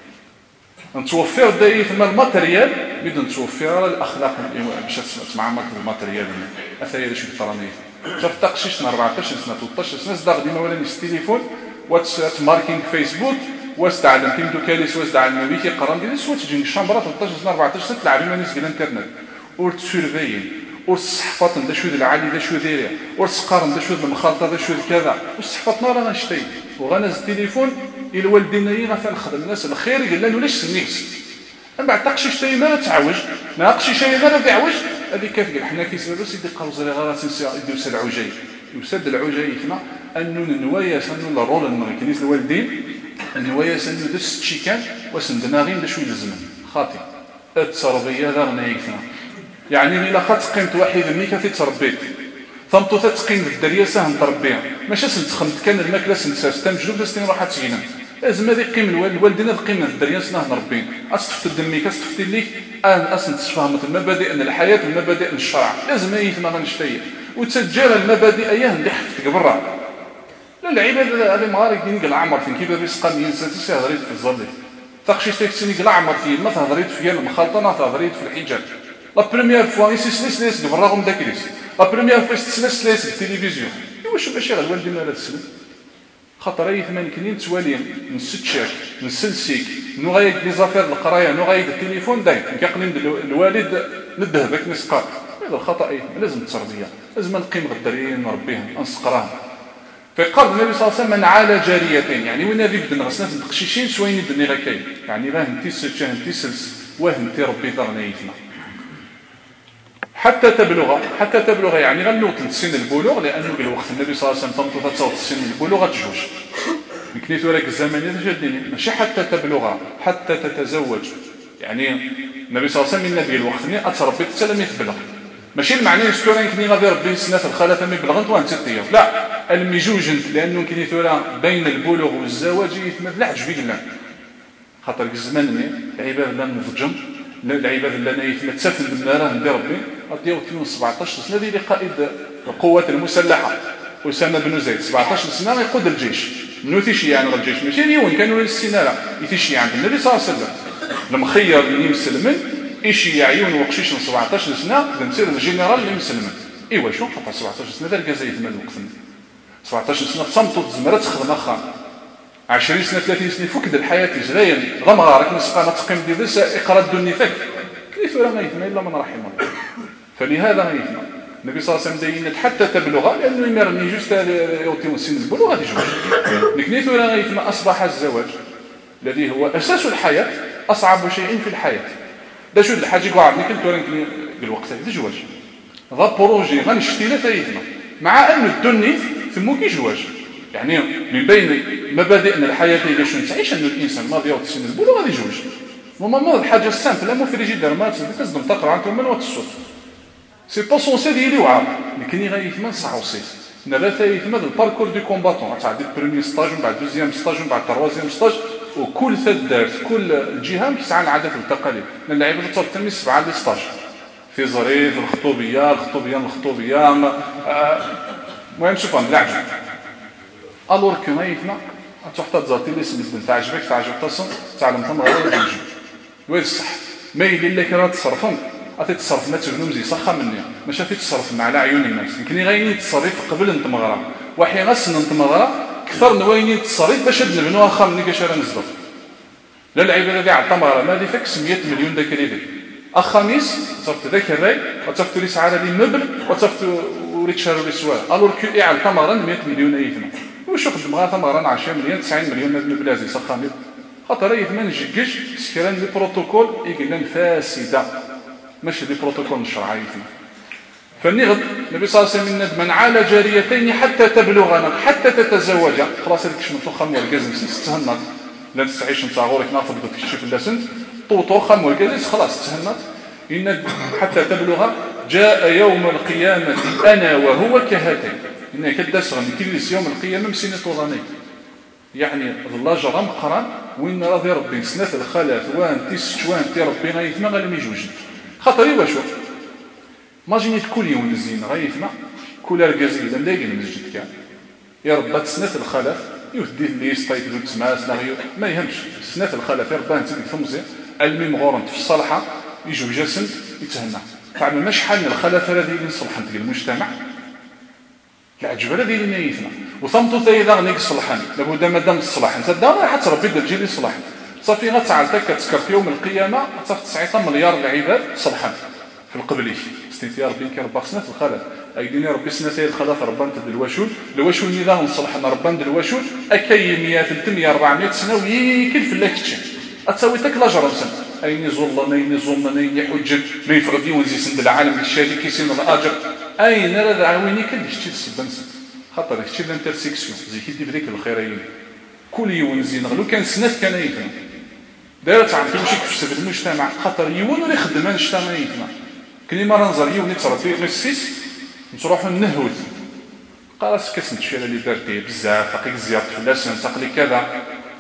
نتوفر دايما الماتريال بدون توفر الاخلاق باش تسمع الماتريال اثايا شي تراني تفتقشش 14 سنه 13 سنه صدق ديما ولا نفس التليفون واتس ماركينغ فيسبوك واستعلم تيمتو كاليس واستعلم بيكي قران ديال سوات تجي الشامبره 13 سنه 14 سنه تلعب مع ناس ديال الانترنت ورتسورفيين والصحفات دا شو العالي دا شو دايره والسقارن دا شو المخالطه دا شو كذا والصحفاتنا راه غنشتي وغنز التليفون الى والدينا غنخدم الناس الخير قال له ليش سنيت من بعد تقشي شي ما تعوج ما قشي شي ما تعوج هذيك كيف حنا كيسالو سيدي قرزري غير يوسد العجي يوسد العجي هنا انه النوايا سنو الرول المغربي الوالدين النوايا سنو دس تشيكان وسندنا غير دا شويه الزمن خاطي التربيه لا غنيكنا يعني الا خدت قيمت واحد ملي كتي تربيت ثمطو تتقين في الدريه ساهم تربيها ماشي سنتخمت كان الماكله سنتساس تمجلوب دستين راح تجينا لازم هذه قيم الوالدين، هذه قيمه الدريان سناه ربين استفت دمك استفت ليك اصلا تفهمت المبادئ ان الحياه المبادئ الشرع لازم هي ما غنشتي وتسجل المبادئ اياه اللي حفتك برا. لا العباد هذه مغاري كاين العمر فين كيف بيسقى ينسى تسهريت في الظل تاخشي تيكسني العمر فيه ما تهضريت فيا المخالطه ما تهضريت في الحجاب. لا بريمير فوا يسلس بالرغم داك ليس لا بريمير فوا يسلس في التلفزيون واش ماشي غير الوالدين ولا تسلم خاطر اي ثمان كنين توالي نستشاك نسلسيك نو غايد لي زافير القرايه نو غايد التليفون داير كيقلم الوالد ندهبك نسقط هذا الخطا لازم التربيه لازم نقيم الدراري نربيهم نسقراهم. فقال النبي صلى الله عليه وسلم من عال جاريتين يعني وين هذه بدنا غسنات نتقشيشين شويه ندني غاكاين يعني راه انت سلشان انت سلس واه انت ربي ضرنيتنا حتى تبلغ يعني غنوت سن البلوغ لانه بالوقت النبي صلى الله عليه وسلم تمطط سن البلوغ تجوج كنيت ولك الزمن جدني ماشي حتى تبلغ حتى تتزوج يعني النبي صلى الله عليه وسلم النبي الوقت ني اتربي حتى لم يتبلغ ماشي المعنى يسكرين كني غادي ربي سنه الخلافه ما بلغت وانت تطير لا المجوجنت لانه كنيت ولا بين البلوغ والزواج يتمد لا عجبي الله خاطر الزمان العباد لا نضجم العباد اللي انا يتمتسفن بالنار ندير ربي غادي 17 سنه ديال قائد القوات المسلحه اسامه بن زيد 17 سنه يقود الجيش منو تيشي يعني الجيش ماشي اليوم كانوا السناره يتيشي عند النبي صلى الله عليه وسلم المخير اللي مسلمين ايشي عيون وقشيش 17 سنه نصير الجنرال اللي مسلمين ايوا شنو قطع 17 سنه دار كازا يتم الوقت 17 سنه تصمتوا تزمرت تخدم اخا 20 سنه 30 سنه فك الحياه زرايا غمره راك مسقانه تقيم دي بس اقرا الدنيا فك كيف راه ما يتم الا من رحم الله. فلهذا ما يتم النبي صلى الله عليه وسلم داين حتى تبلغ لانه يمرني جوست يوتيون سن البلوغ غادي يجوز لكن ولا غيتم اصبح الزواج الذي هو اساس الحياه اصعب شيء في الحياه دا شو الحاجه قاعد كنت ورا الوقت هذا الزواج ذا بروجي غنشتي لا فايتنا مع ان الدنيا ثمو كي زواج يعني من بين مبادئنا الحياه اللي شنو تعيش ان الانسان ما يوصل سن البلوغ غادي يزوج ما الحاجه السامبل مو في ريجيدر ما تقدر تقرا عنكم من وقت الصوت سي با سونسي ديالي وعار لكن غيثمن صعوصي نبات يثمن الباركور دو كومباتون تعدي بريمير ستاج من بعد دوزيام ستاج من بعد تروازيام ستاج وكل ثدارت كل الجهه كيسعى العادات والتقاليد من اللعيبه تتم 7 لي ستاج في ظريف الخطوبيه المهم شوف نلعب الور كنا يثمن تحت ذاتي اللي سميت تعجبك تصن تعلم تم غير الجوج وين الصح ما يلي لك راه تصرفن تصرف ما تبنو مزي صخه مني ماشي تصرف مع عيون الناس يمكن غيني تصرف قبل انت مغرى وحي غسن انت مغرى كثر نويني تصرف باش نبنو واخا مني كاش راه نزدر لا العباده ديال الطمره ما دي فيكس 100 مليون داك اللي الخميس صرفت ذاك الراي وتصفت لي سعاده لي مبل وتصفت وريت شارو لي سوال الور كي على الطمره 100 مليون ايثنا واش خدم غا ثمره 10 مليون 90 مليون من بلازي صخامي خاطر يثمن جيجش سكران لي بروتوكول يقول فاسده ماشي لي بروتوكول الشرعي فالنغد النبي صلى الله عليه وسلم من عال جاريتين حتى تبلغنا حتى تتزوج خلاص هذيك شنو تخم والكازم تستهنط لا تستعيش نتا غورك ناخذ تكتشف اللسنت طوطو خم والكازم خلاص تهنط ان حتى تبلغ جاء يوم القيامه انا وهو كهاتين ان كدسغ كل يوم القيامه مسينه وضاني يعني الله جرم قران وين راضي ربي سنه الخلات وانت سشوانتي ربنا يثمن غير ميجوج خاطر واش ماجينيت كل يوم الزين غايثنا كل رجازي اذا لاقي المسجد كان يا رب سنه الخلف يودي لي ستايك دو تسمع سيناريو ما يهمش سنه الخلف يا رب انت تفمزي علمي مغورنت في الصالحه يجوا جسم يتهنى تعمل ما شحال الخلف هذه اللي نصلح نتقل المجتمع العجب هذه اللي نايثنا وثمتو اذا غنيك صلحان لابد ما دام الصلاح انت دابا حتى ربي تجي لي صلاح صافي غتعالتك كتذكر يوم القيامه صافي 9 مليار العباد صلحان في القبلي استنتي ربي كيربى سنه الخلف ايديني ربي سنه الخلف ربان تد الوشول نظام نصلحنا ربان ديال الوشول اكاي 100 300 400 سنه ويكل في لاكتشي اتساوي تاك لاجر سنه اين ظلنا اين حجج ما يفرض يونزي سند العالم الشادي كيسين الاجر اين راه عاوني كلشي السبنس خاطر هادشي الانترسيكسيون زي كي دير ديك الخيرين كل يونزي نغلو كان سنه كان يفهم دايره تعرف ماشي كيف في المجتمع خاطر يون ولا يخدم المجتمع يفهم كني ما ننظر يوني تصرفي نسيس نروحوا نهوت خلاص كسنت شي اللي درتي بزاف تقيك زيارت في اللسان تقلي كذا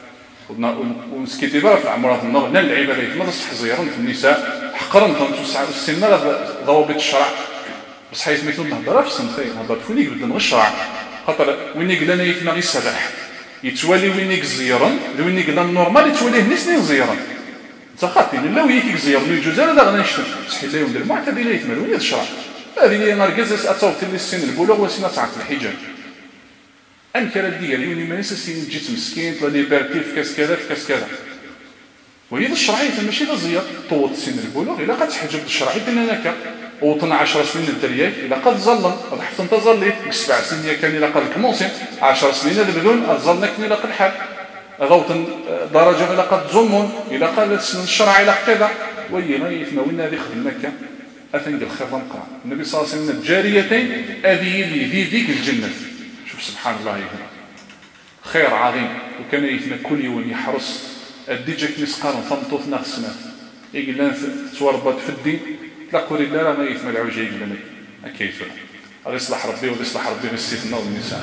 ونسكيتي برا في العمرات النار لا العبادات ما تستحزيرن في النساء حقرن توسع السنه ضوابط الشرع بس حيث مثل الهضره في الصنفين هضره فين يقدر الشرع خاطر وين يقلنا يتما غير السباح يتوالي وين يزيرن وين يقلنا النورمال يتواليه نسنين زيرن تخاطي لا ويك زيرن من الجزائر هذا غنشتم صحيت لهم ديال المعتدلين يتمروا وين الشرع هذه مركز اتصوت للسن البلوغ وسنه تاع الحجاب انكر ديالي وني ما نسسين جيت مسكين طلع لي بارتي في كاس كذا في كاس كذا وهي الشرعيه ماشي غزيه طوط سن البلوغ الا قد تحجب الشرعيه انك وطن 10 سنين الدرياك الا قد ظلم حتى انت ظليت 7 سنين كان الا قد كمونسين 10 سنين بدون ظلنك الا قد حال غوطن درجه الا قد ظلم الا قد سن الشرع الا كذا وهي ما يتماولنا هذه خدمك اثنق الخير نقرا النبي صلى الله عليه وسلم الجاريتين هذه اللي في ذيك الجنه شوف سبحان الله هنا خير عظيم وكان يتم كل يوم يحرص الديجك مسقار فمطوثنا السنة يقول لنا توربط في الدين تلاقوا لله لا ما يتم العوجة يقول لنا كيف هذا يصلح ربي ويصلح ربي بالستنا والنساء.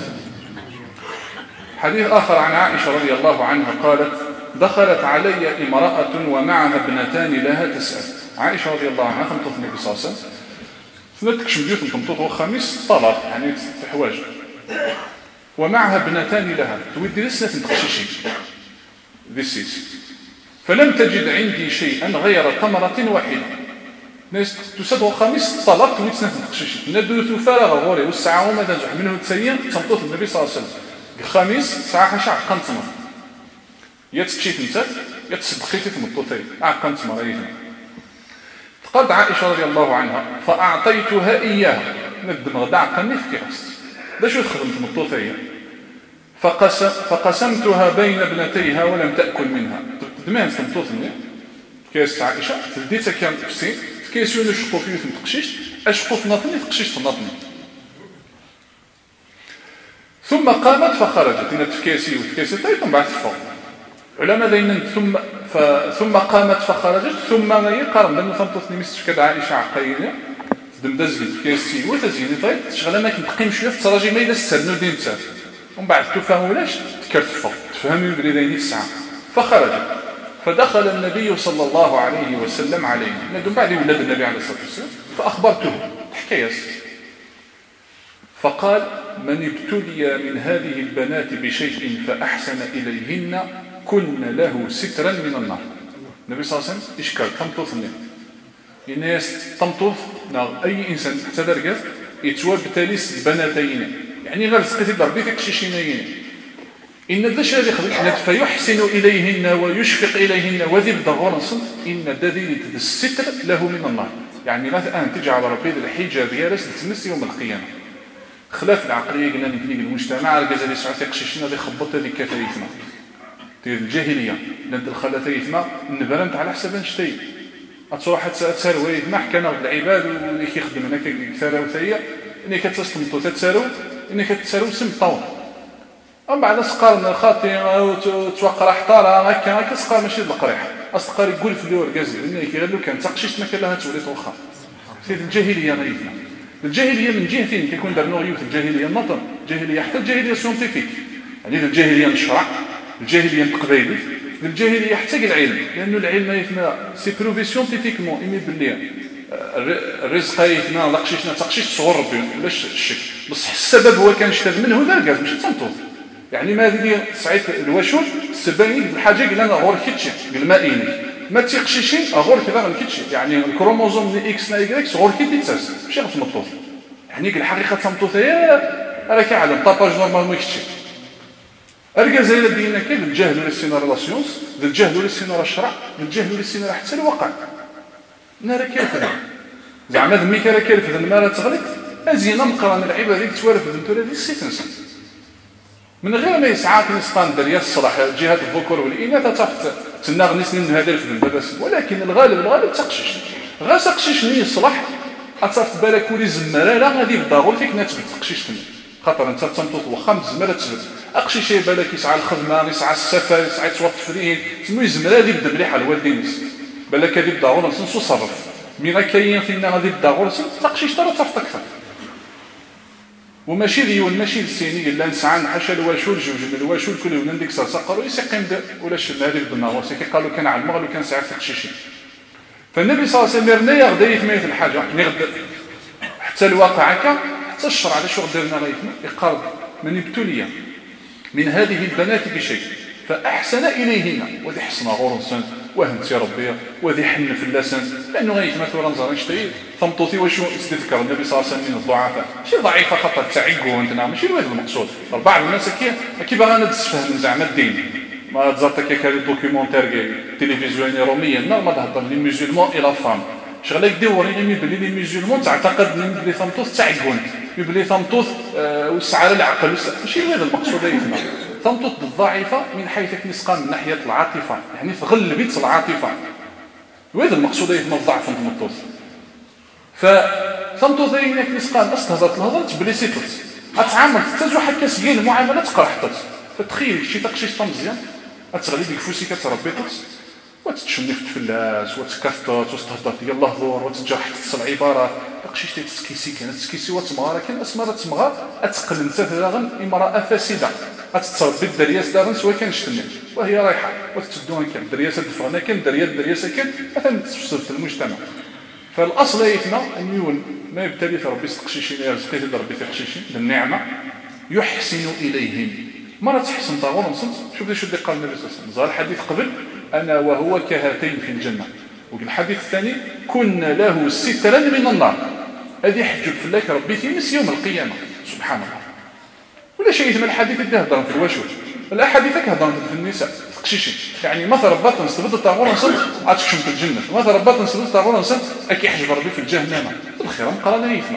حديث آخر عن عائشة رضي الله عنها قالت دخلت علي امرأة ومعها ابنتان لها تسأل. عائشة رضي الله عنها تمطوث النبي صلى الله عليه وسلم ثنتكش مديوث تمطوث وخميس طلب يعني في حواج ومعها ابنتان لها تودي لسنة تقشيشي بالسيس فلم تجد عندي شيئا غير تمرة واحدة ناس تسد خميس طلبت ويتسنة تقشيشي ندوث فارغ غوري والساعة وما تنجح منه تسيين تمطوط النبي صلى الله عليه وسلم الخميس ساعة حشا عقان تمر يتسكشيت نتات يتصدقيتي تمطوطي عقان تمر أيضا. قالت عائشة رضي الله عنها فأعطيتها إياها ندم غدا عقاني في كيرست دا شو خدمت مطوطي فقسمتها بين ابنتيها ولم تأكل منها دمان تمطوطني كيس عائشة تديتها كان تفسين كيس يونو شقو فيه تقشيش أشقو فنطني تقشيش فنطني ثم قامت فخرجت إن تفكيسي وتفكيسي طيب بعد فوق علماء ذين ثم قامت فخرجت ثم ما يقرن لأنه تمطوطني مستفكد عائشة عقينة دمدزلت كيسي وتزيني طيب تشغل ما كنتقيم شويه في التراجي ما الا استرنو دين تاع ومن بعد تفهموا تكرت فوق تفهموا بريدين الساعه فخرج فدخل النبي صلى الله عليه وسلم عليه من بعد ولد النبي عليه الصلاه والسلام فاخبرته حكايه فقال من ابتلي من هذه البنات بشيء فاحسن اليهن كن له سترا من النار. النبي صلى الله عليه وسلم اشكال تمطوطني الناس تمطوط اي انسان حتى درجه يتواب بتاليس بناتين يعني غير سقيتي ضربي فيك شيشينين ان ذا شي يخدم فيحسن اليهن ويشفق اليهن وذب ضغورنس ان ذلك الستر له من النار يعني لا الان تجعل ربي الحجاب يارس تمس يوم القيامه خلاف العقليه قلنا نبني المجتمع الجزائري سعودي قشيشنا اللي خبط هذيك كثيرتنا ديال الجاهليه لان الخلاتيتنا نبرمت على حساب نشتي أتروح تساروي ما حكينا بالعباد واللي كيخدم هنا كيتساراو ثيا اني كتستمطو تتسارو اني كتسارو سمطو ام بعد سقار خاطي توقع احتار هكا كسقار ماشي القريح اصقار يقول في الدور كازي اني كيغلو كان تقشيش ما كان لها توليت واخا سيد الجاهليه غيثنا الجاهليه من جهتين كيكون دار نوريوت الجاهليه النظر الجاهليه حتى الجاهليه سيونتيفيك يعني الجاهليه الشرع الجاهليه التقليديه الجاهليه حتى العلم لانه العلم يثنى سي بروفي سيونتيفيكمون ايمي باللي الرزق يثنى لقشيشنا تقشيش صغر ربي علاش الشك بصح السبب هو كان اشتد منه دركاز ماشي تنطوط يعني ما هذه سعيد الوشوش السباني الحاجه قلنا غور كيتشي المائين ما تيقشيشين غور كذا الكيتشي يعني الكروموزوم دي اكس نا اكس غور كيتيتاس ماشي غتمطوط يعني الحقيقه تمطوط هي راه كيعلم طاباج نورمال ما كيتشي الجزائر دينا كيف الجهل ولا السيناريو لا سيونس الجهل ولا السيناريو الشرع الجهل ولا السيناريو حتى الواقع نرى كيف زعما ذمي كرا كيف ما لا تغلط ازينا مقران العباد اللي توالف انتو هذه السيتنس من غير ما يسعى نسقان دريا الصلاح جهات الذكور والاناث تفت تناغ سنين هذا في الباباس ولكن الغالب تقشش غير تقشش ني الصلاح اتصفت بالك ولي زمره لا غادي بالضغط فيك نتبت تقشش خاطر انت تنطط وخمس زمره تثبت اقشي شي بالك يسعى الخدمه يسعى السفر يسعى تصوت التفريد سمو يزمر هذه بدا مليحه الوالدين بالك هذه الضغط نسو صرف مي كاين فينا هذه الضغط تقشي ترى تصفت اكثر وماشي ديون ماشي السيني الا نسعان حاشا الواشول جوج الواشول كل يوم نديك سقروا يسقيم ولا شنا هذيك بالنهار سي قالوا كان على المغرب كان ساعه تقشيشي فالنبي صلى الله عليه وسلم يرنا يغدا يثميت الحاجه نغد حتى الواقع هكا حتى الشرع على شو غدرنا غيثنا يقرب من ابتلي من هذه البنات بشيء فاحسن اليهن وذي حسن غورنسن وهمتي ربي وذي حن في اللسان لانه غيثما ثورا نزار نشتي ثمطوتي واش استذكر النبي صلى الله عليه وسلم من الضعفاء ماشي ضعيفه خطر تعيقوا انتنا ماشي هذا المقصود بعض الناس كي باغا نتفهم زعما الدين ما تزرت كي دوكيومونتير تلفزيوني روميا ما تهضر لي ميزولمون الى فام شغله يدير لي بلي لي ميزولمون تعتقد بلي ثمطوط تعيقون بلي ثمطوط وسع على العقل ماشي هذا المقصود يسمع ثمطوط الضعيفه من حيث كنسقى من ناحيه العاطفه يعني تغلبت العاطفه وهذا المقصود يسمى الضعف ثمطوط فثمطوط هي كنسقى استهزت الهضره بلي سيتلت اتعامل تزو حتى سيين المعامله تقرحطت فتخيل شي تقشيش مزيان اتغلي ديك فوسي كتربيطت وتتشنف الفلاس وتكثت وتستهدر ديال اللهور وتجرح تصل عباره داكشي تسكيسي كانت تسكيسي وتمغار كان اسمها تمغار اتقل انت داغن امراه فاسده اتتربي الدرياس داغن سواء كان شتني وهي رايحه وتتدون كان درياسه دفرنا كان درياسه كان مثلا تفسد في المجتمع فالاصل يتنا ان يون ما يبتلي في ربي تقشيشين يرزقي ربي في قشيشين بالنعمه يحسن اليهم مرة تحسن طاغون نصنت شوف اللي قال النبي صلى الله عليه وسلم زار الحديث قبل أنا وهو كهاتين في الجنة والحديث الثاني كنا له سترا من النار هذه حجب في الله ربي في يوم القيامة سبحان الله ولا شيء من الحديث اللي هضرنا في الوشوش الأحاديث هضرنا في النساء تقشيشي يعني مثلا ربات نصبت طاغون نصنت عاتكشم في الجنة مثلا ربات نصبت طاغون نصنت أكي حجب ربي في الجهنم الخير قال يفنى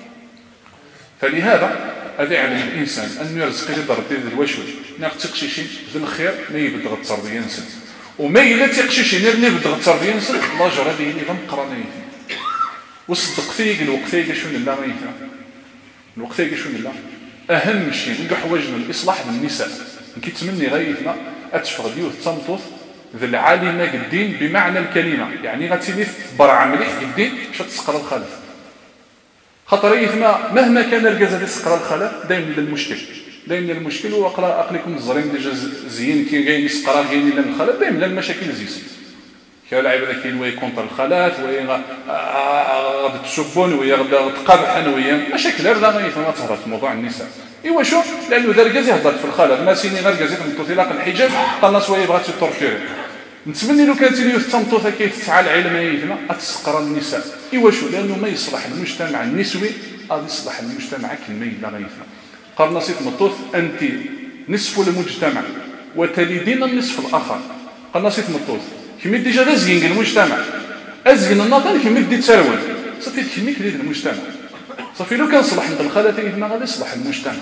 فلهذا هذا علم الإنسان أن يرزق ربي ذي الوشوش ناقتقشيشين ذي الخير ما يبدغ التربية نسل وما إلا تقشيشين يبدغ التربية نسل الله جرى به نظام قرانيه وصدق فيك الوقتية شون الله غيثنا الوقتية شون الله أهم شيء نلقى حواجنا الإصلاح للنساء كي تمني غيثنا أتشفغ ديوث تمطوث ذي العالمة الدين بمعنى الكلمة يعني غتيني برع مليح الدين مش تسقر الخالف خطر يثما مهما كان الجزء يسقر الخلاف دائما دائما المشكل واقرا اقلكم الزرين ديجا زين كي جاي يسقر جاي لنا الخلاف دائما المشاكل زيسين كالعيب كاين وي كونتر الخلاف وي غادي تسبون وي غادي تقابحن وي مشاكل هذا ما يفهم تهضر في موضوع النساء ايوا شوف لانه ذا الجزء يهضر في الخلاف ما سيني غير جزء من طلاق الحجاب قال الناس وي بغات تورتيري نتمنى لو كانت لي تمطوثه كيتفعل علميتنا اتسقر النساء ايوا شو لانه ما يصلح المجتمع النسوي غادي يصلح المجتمع كالميل لا غيثنا قال نصيف مطوث انت نصف المجتمع وتلدين النصف الاخر قال نصيف مطوث كيما ديجا رزقين المجتمع ازين النظر كيما دي تسرول صافي كيما كليد المجتمع صافي لو كان صلح عند الخلاتين ما غادي يصلح المجتمع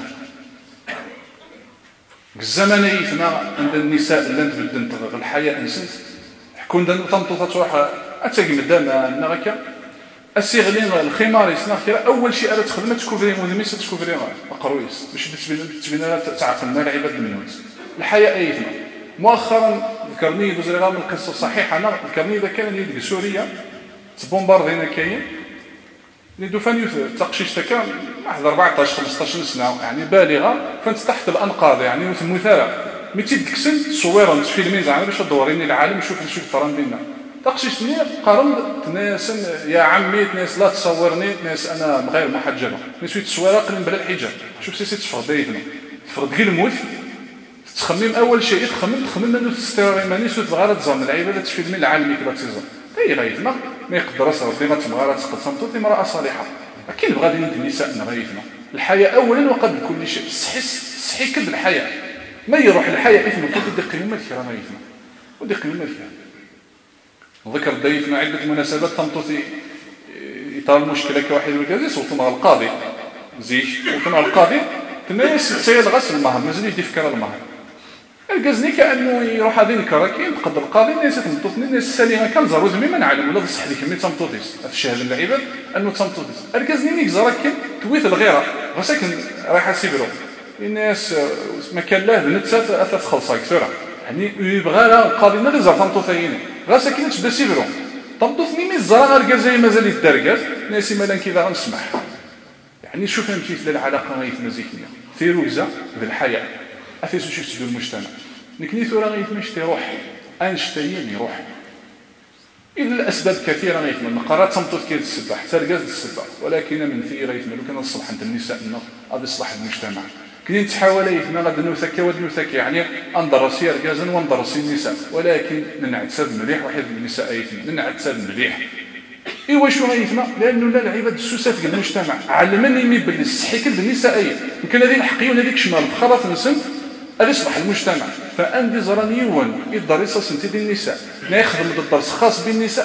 الزمن يثنى عند النساء اللي تبدلت الحياه انسان حكون تمطوطه تروح اتاكي مدام نغاكا السيغلين الخمار يسنا خير اول شيء الا تخدم تكوفري مودميس تكوفري قرويس باش تبين تعقلنا العباد المنوز الحياه ايثنا مؤخرا ذكرني بزرغه من القصه الصحيحه انا ذكرني اذا كان يدك سوريا تبومباردينا كاين اللي دوفان تقشيش تكا واحد 14 15 سنه يعني بالغه فانت تحت الانقاض يعني مثمثله متي دكسن تصويرا فيلمين زعما باش تدوريني العالم شوف الطران ديالنا تقشيش نير قارن تناس يا عمي تناس لا تصورني تناس انا غير محجبه نسوي تصويره قلم بلا الحجاب شوف سيسي تفرض دايتنا تفرض غير الموت تخمم اول شيء تخمم انه تستوعب ماني سوت الغرض زعما العباده فيلمين العالمي كلا تيزا هي غايتنا ما يقدر ربي ما تمغارات تقسمتو امراه صالحه اكيد بغادي ند النساء نغايتنا الحياه اولا وقبل كل شيء صحي كد الحياه ما يروح الحياه اثم كل قيمه الكرامه غايتنا ودي قيمه الكرامه ذكر دايتنا عده مناسبات تمطوطي اطار المشكله كواحد وكذا صوت مع القاضي زيش صوت مع القاضي تناس تسيل غسل المهر مازال يدي فكره المهر الجزني كانه يروح هذه الكراكين تقدر القاضي الناس تمطوطني الناس السليمه كان زروز مي ما نعلم ولا صح لي كمي تمطوطيس في الشهاده العباد انه تمطوطيس الجزني ميك زراكن تويت الغيره غساكن رايحه سيبرو الناس ما كان له بنتسات اثاث خلصه كثيره يعني يبغى لا القاضي ما لازم تمطوطيني غساكن تبدا سيبرو تمطوطني مي زرا غير جزاي مازال يتدرجز ناس مالان كذا غنسمح يعني شوف مشيت للعلاقه غيث مزيكنيا ثيروزا بالحياه اثيسو شي تدو المجتمع نكني ثورا غيث مشتي روح انشتيني روح إلا الأسباب كثيرة غيث من قرات صمتوت كيد السباح ترقز السباح ولكن من في غيث من لو كان نصلح عند النساء غادي يصلح المجتمع كاين تحاول يثنا غادي نوثك ودنوثك يعني اندرسي رجازا واندرسي النساء ولكن ننعتسب مليح واحد من النساء يثنا ننعتسب مليح ايوا شو غيثنا لانه لا العباد السوسات ديال المجتمع علمني مي باللي السحيكل بالنسائيه يمكن هذه الحقيقه هذيك شمال خلاص نسن هذا يصلح المجتمع فاندي زرانيون الدرس سنتي ديال النساء ناخذ الدرس خاص بالنساء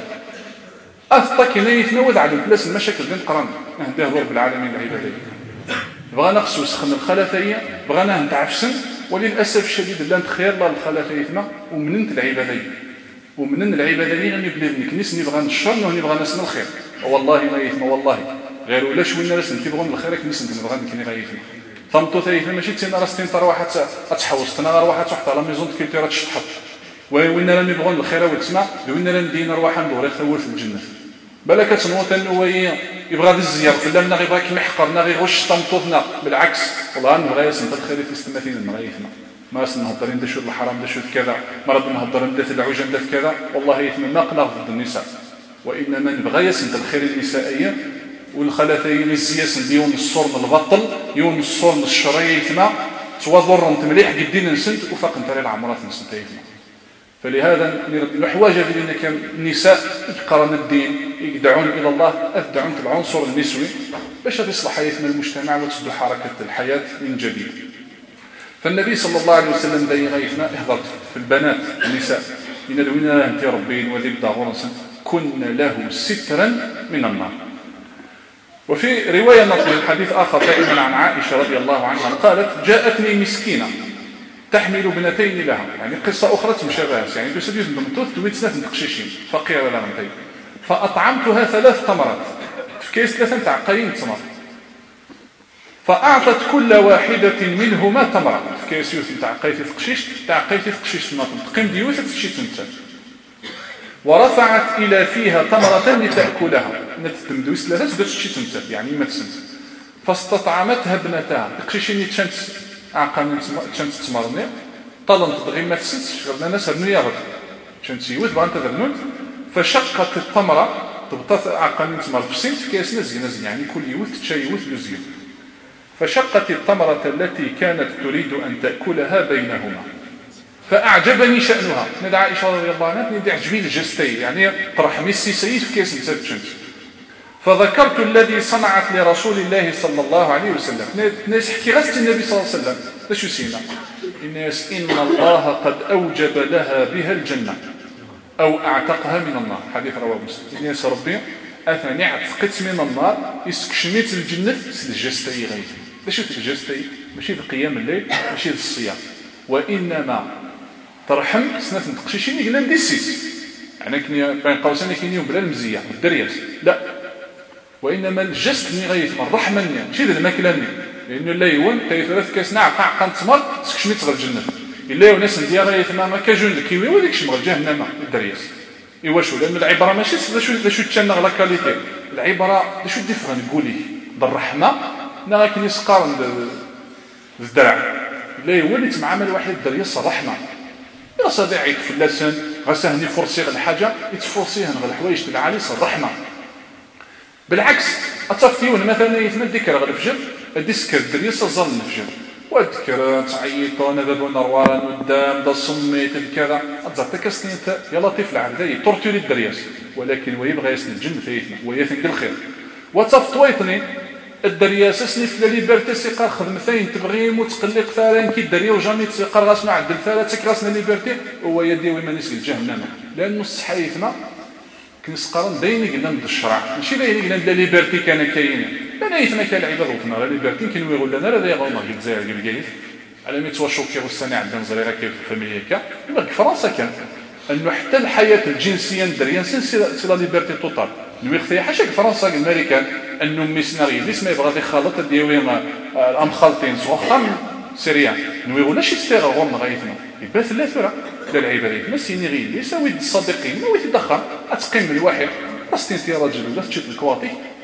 الطاكين يتناود على البلاص المشاكل ديال القرن نهديه رب العالمين العباديه بغانا خصو سخن الخلافيه بغانا نتعفسن وللاسف الشديد لا نتخير الله الخلافيتنا ومننت العباديه ومنن العباديه غني بلي كنيسني بغا الشر وني بغا ناس الخير والله ما يثم والله غير ولا شويه ناس تيبغون الخير كنيس نبغى نكني غيثم فهمتوا ثالثا ماشي تينا راس تنطر واحد تحوس تنا غير واحد تحت على ميزون كيلتيرا تشطحط وين راني نبغون الخير وتسمع وين راه ندينا رواح ندور ثور في الجنه بالك تنوت انه يبغى هذا الزيار فلا غير يبغى كيحقرنا غير غش طمطوفنا بالعكس والله نبغى يسنت الخير في استماتين نغيثنا ما نهضر ندير شو الحرام ندير شو كذا مرض نهضر ندير العوجه ندير كذا والله يتمنى قناغ ضد النساء وانما نبغى يسنت الخير النسائيه والخلافين الزياس ديون الصور من البطل يوم الصور من الشرعيه يتما توضر انت مليح قدينا نسنت وفاق انت العمرات نسنت يتما فلهذا الحواجه ديالنا كان النساء يقرن الدين يدعون الى الله ادعون العنصر النسوي باش تصلح حياه المجتمع وتسد حركه الحياه من جديد فالنبي صلى الله عليه وسلم داي غيثنا اهضرت في البنات النساء من الوين انت ربين وذي بدغورس كن له سترا من النار وفي روايه نقل الحديث اخر دائما عن عائشه رضي الله عنها قالت جاءتني مسكينه تحمل ابنتين لها يعني قصه اخرى مشابهه يعني تسديز بنتوت تويت سنه تقشيشين فقيره لا غنتي فاطعمتها 3 تمرات في كيس 3 تاع قليل تمر فاعطت كل واحده منهما تمره في كيس تاع قيتي تقشيش تاع قيتي تقشيش تقيم ديوث تشي تنت ورفعت الى فيها تمره لتاكلها نتمدوس 3 باش تشي تنت يعني ما تسنت فاستطعمتها ابنتها تقشيشني تشنت عقل تشنت تمرني طلنت بغي ما تسنتش غير ناس هبنوا ياغد تشنت يوث بغا انت ذنون فشقت التمره تبطات عقل تمر في سنت في كيس نزل يعني كل يوث تشي يوث يزيد فشقت التمرة التي كانت تريد أن تأكلها بينهما فأعجبني شأنها ندى عائشة رضي الله عنها ندى عجبين الجستي يعني طرح ميسي سيد في كيس نساب شمس فذكرت الذي صنعت لرسول الله صلى الله عليه وسلم ناس حكي غست النبي صلى الله عليه وسلم ليش يسينا الناس إن الله قد أوجب لها بها الجنة أو أعتقها من النار حديث رواه مسلم الناس ربي أثني عتقت من النار يسكشميت الجنة الجستي غير ماشي في الجستي ماشي في قيام الليل ماشي في الصيام وانما ترحم سنه تقشيشين قلنا ندير السيس يعني كني بين قوسين كاين بلا المزيه والدرياس لا وانما الجست اللي غيثمر الرحمه ماشي ذا الماكله لانه لا يون ثلاث كاس ناعقه عقان تمر تسكشميت غير الجنه الا وناس ندير غيثما ما كاجون الكيوي وديك شمغ جهنم الدرياس ايوا شو لان العبره ماشي شو تشنغ لا كاليتي العبره شو ديفغ نقولي بالرحمه لكن يسقارن الدرع لا يولي معامل واحد الدريس الرحمه يا صديقي فلسن غسهني فرصي غير الحاجه يتفرصيها غير الحوايج تاع العاليس الرحمه بالعكس اتصفتيون مثلا يتمدكر غير الفجر الديسكر الدريس الظل الفجر وذكر تعيط انا باب نروان قدام دا صميت كذا اتذكر كسنيت يا لطيف العبدي تورتي الدريس ولكن ويبغى يسن الجن فيتنا ويثنك الخير وتصفتويتني الدرياس سنيف لا ليبرتي سيقار خدمتين تبغي متقلق ثارين كي الدريا وجامي تسيقار غاسنا عدل ثلاثه كراسنا ليبرتي هو يدي وما نسل جهنم لانه الصحيفنا كنسقرن دايني قلنا ند الشرع ماشي دايني قلنا لا ليبرتي كان كاين انا يثنا كان العباد وفنا لا ليبرتي كانوا يقول لنا لا يغونا في الجزائر الجزائر على ما تواشو كي والسنه عندنا زريره كيف فاميليكا يبقى فرنسا كان انه حتى الحياه الجنسيه الدريان سي لا ليبرتي توتال نويختي حاشاك فرنسا الامريكان انه ميسناري اللي ما يبغى يخلط ديوين الام خالطين صوخم سريع نويغولا شي ستيغ غون غايثنا يبان ثلاثه لا العبادات ما سيني غير يساوي الصديقين ما ويتدخل اتقيم الواحد راستين سي راجل ولا تشد الكواطي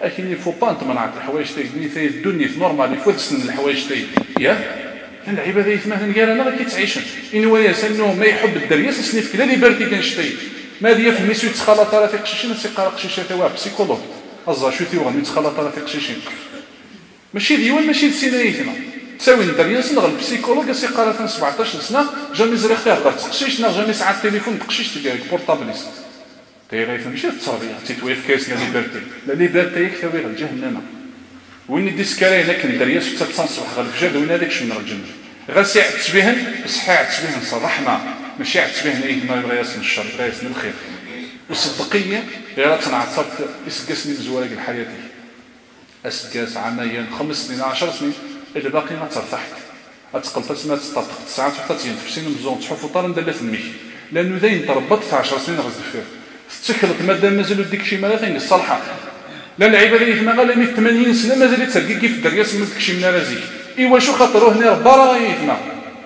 لكن يفو با نتمنع الحوايج تاعي في الدنيا نورمال يفو تسن الحوايج تاعي العباده مثلا قال انا راه كيتعيشن ان وياس انه ما يحب الدرياس سنيف كلا لي بارتي كنشتي ما ديا في ميسو تخلط راه في قشيشين سيقرا قشيشه تاع بسيكولوج ازا شوتي وغني تخلط راه في قشيشين ماشي ديوان ماشي سينايتنا تساوي الدرياس نغلب بسيكولوج سيقرا 17 سنه جامي زري اختار تقشيش جامي ساعه التليفون تقشيش ديالك بورطابليس تيغيث ماشي التصريه تيتوي في كاس لي بارتي لا لي بارتي يكتوي غير جهنم وين ديسكاري لك الدرياس حتى تصبح غير الفجر وين هذاك شنو الجنه غاسي تشبيهن بصحيح تشبيهن الرحمه ماشي تشبيهن اي ما بغى يسن الشر بغى يسن الخير والصدقيه غير تنعصب يسقسني مزوالك حياتي اسقاس عامين 5 سنين 10 سنين الا باقي ما ترتاح اتقلت ما تطبق ساعات حتى تنفسين مزون تحفوا طار ندلت مي لانه داين تربط في 10 سنين غزف فيه تسكلت مادام مازال ديك شي مالتين الصالحه لا العباده اللي ما غير 80 سنه مازال تسرقي كيف الدرياس من داكشي من رازيك ايوا شو خاطرو هنا ربا راه يفما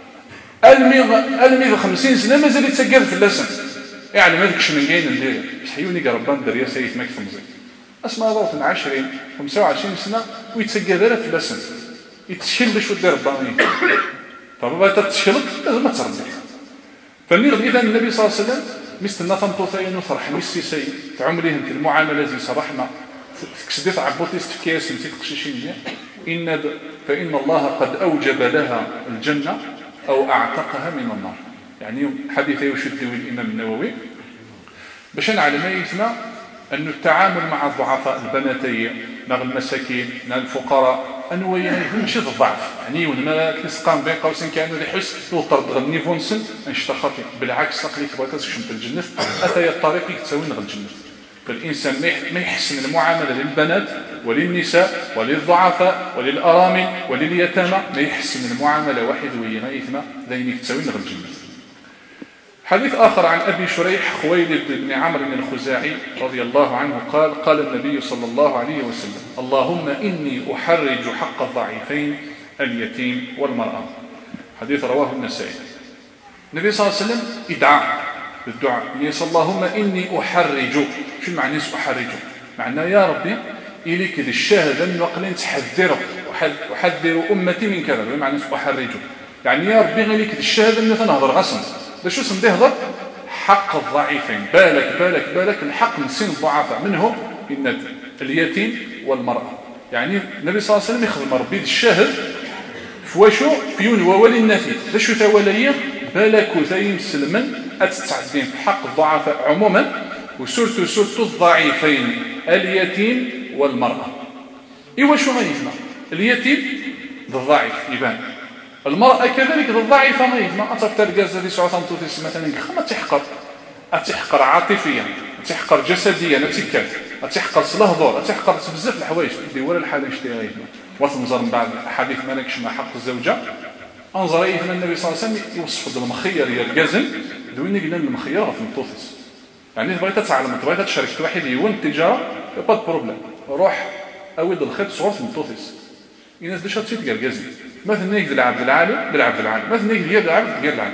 المي 50 سنه مازال يتسقل في اللسان يعني ما داكشي من كاين ندير حيوني قال ربان الدرياس يتما كيف مزيان اسمع ضوء 20 25 سنه ويتسقل غير في اللسان يتشكل باش ودير رباني فبابا تتشكلك لازم تربي فمن غير النبي صلى الله عليه وسلم مستنا فمطوثين وفرح ميسي تعمليهم في المعامله زي صرحنا كسديت عبوتي استفكاس نتي تقشيشين فإن الله قد أوجب لها الجنة أو أعتقها من النار يعني حديث يشد الإمام النووي باش نعلم يسمى أن التعامل مع الضعفاء البناتي مع المساكين مع الفقراء أنه يمشي الضعف يعني ما كنسقام بين قوسين كانوا يحس وطرد غني فونسن انشتخطي بالعكس تقليك بغيت تشمت الجنة أتى الطريق تساوي نغ الجنة فالإنسان ما يحسن المعاملة للبنات وللنساء وللضعفاء وللأرامل ولليتامى ما يحسن المعاملة واحد وهي ما يثمى ذينك تساوي نغ الجنة حديث آخر عن أبي شريح خويلد بن عمرو بن الخزاعي رضي الله عنه قال النبي صلى الله عليه وسلم اللهم إني أحرج حق الضعيفين اليتيم والمرأة حديث رواه النسائي النبي صلى الله عليه وسلم ادعاء بالدعاء يقول اللهم إني أحرج شو معنى أحرج معنى يا ربي إليك ذي الشاهد من وقلين أحذر أمتي من كذا بمعنى أحرج يعني يا ربي إليك ذي الشاهد من نهضر غصن ده شو سمده هضر حق الضعيفين بالك الحق من سن الضعفاء منه إن اليتيم والمرأة يعني النبي صلى الله عليه وسلم يخدم ربي الشاهد فواشو فيون وولي النفيذ ده شو ثواليه بالك وثايم سلمن أتتعدين في حق الضعفاء عموما وسورتو الضعيفين اليتيم والمرأة إيوا شو ما يفهم اليتيم الضعيف يبان المرأة كذلك الضعيفة ما يفهم أتفتر جازة دي سعوثان توتيس مثلا خما تحقر عاطفيا تحقر جسديا تحقر صلاح دور تحقر بزاف الحوايج دي ولا الحال اشتيها يفهم وتنظر من بعد حديث مالكش مع حق الزوجة انظر يفهم النبي صلى الله عليه وسلم يوصف المخير يا الجزم دويني قلنا المخير في التوتيس يعني بغيت تتعلم بغيت تشارك واحد يون التجاره با بروبليم روح اويد الخيط صغر في التوتيس الناس ديش تشي تقرقزي مثلا يقدر العبد العالي مثلا يقدر العبد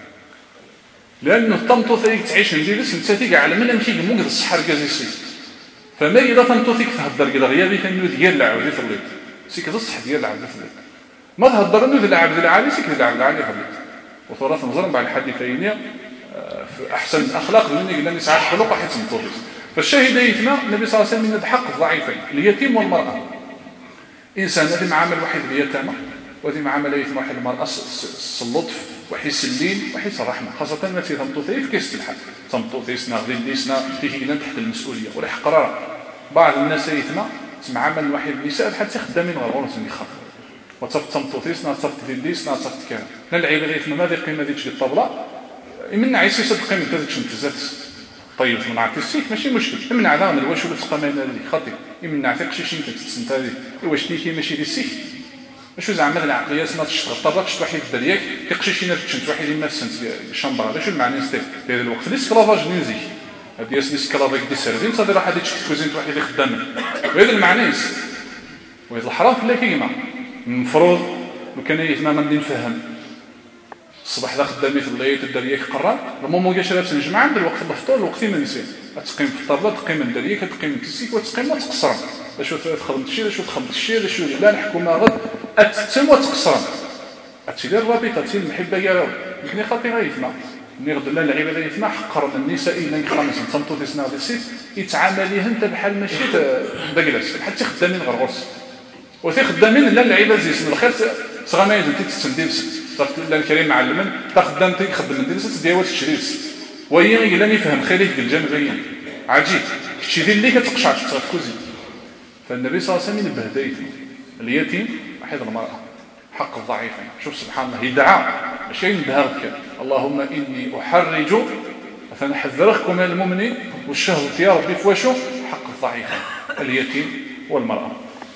لانه طمطو ثيك تعيش نديرس انت تيقع على من امشي مو قد الصحر قازي فما اذا طمطو ثيك تهدر كذا غيابي كانو ديال العبد في الليل سي كذا الصح ديال العبد في الليل ما تهدر انه العبد العالي سي كذا العبد العالي في الليل وثلاث نظرا بعد الحديثين في احسن الاخلاق لاني ساعات خلق واحد سمطوطيس فالشاهد يثنى النبي صلى الله عليه وسلم من حق الضعيفين اليتيم والمراه انسان هذه معامل واحد اليتامى وهذه معامل يثنى واحد المراه اللطف واحد السلين واحد الرحمه خاصه ما في تمطوطيس كيس الحال تمطوطيس ناغدين ليسنا فيه كنا تحت المسؤوليه ولا قرار بعض الناس يثنى معامل واحد النساء حتى خدامين غير نخاف وتصفت تمطوطيس نصفت ديليس نصفت كذا العيبه اللي يثنى ماذا قيمه ديك الطبله من عيسى صدق قيمه هذاك الشمتزات طيب من عرفتي السيك ماشي مشكل من عذاب الواش ولا تقامين هذه خاطي من عتق شي شي كتسنت هذه واش تيكي ماشي دي السيك واش زعما العقليه سما تشتغل طبق شي واحد الدرياك كيقشي شي ناس تشنت واحد ما سنت الشامبر هذا شو المعنى نستيك في هذا الوقت الاسكلافاج نيوزي هذه الاسكلافاج دي سيرفين صافي راه هذيك كوزينت واحد اللي خدام وهذا المعنى وهذا الحرام في كيما المفروض وكان يسمع ما ندير نفهم الصباح ذا خدامي في الليل الدرياك قرر لما ما جاش لابس الجمعه عند الوقت الفطور الوقت ما نسيت تقيم في الطابله تقيم الدرياك تقيم التسيك وتقيم وتقصر شو تخدم شي شو تخدم شي شو لا نحكم غد اتتم وتقصر اتيدير الرابطه تي المحبه يا يمكن خاطيها يتما ملي غد لا العباده يتما حقر النساء الا خمس تنطو في سنه السيت يتعامليها انت بحال ماشي داكلاس حتى خدامين غرغوس وثي خدامين لا العباده زي الخير صغا ما يدير تتسندي صافي الله الكريم معلمن تخدم تخدم انت ديال تشري وهي غير لا يفهم خيرك الجنب بين عجيب شي ديال اللي كتقشع تكوزي فالنبي صلى الله عليه وسلم ينبه دايتي اليتيم حيث المرأة حق الضعيفين شوف سبحان الله يدعى ماشي ينبهرك اللهم إني أحرج فنحذركم من المؤمنين والشهوة يا ربي فواشو حق الضعيفين اليتيم والمرأة.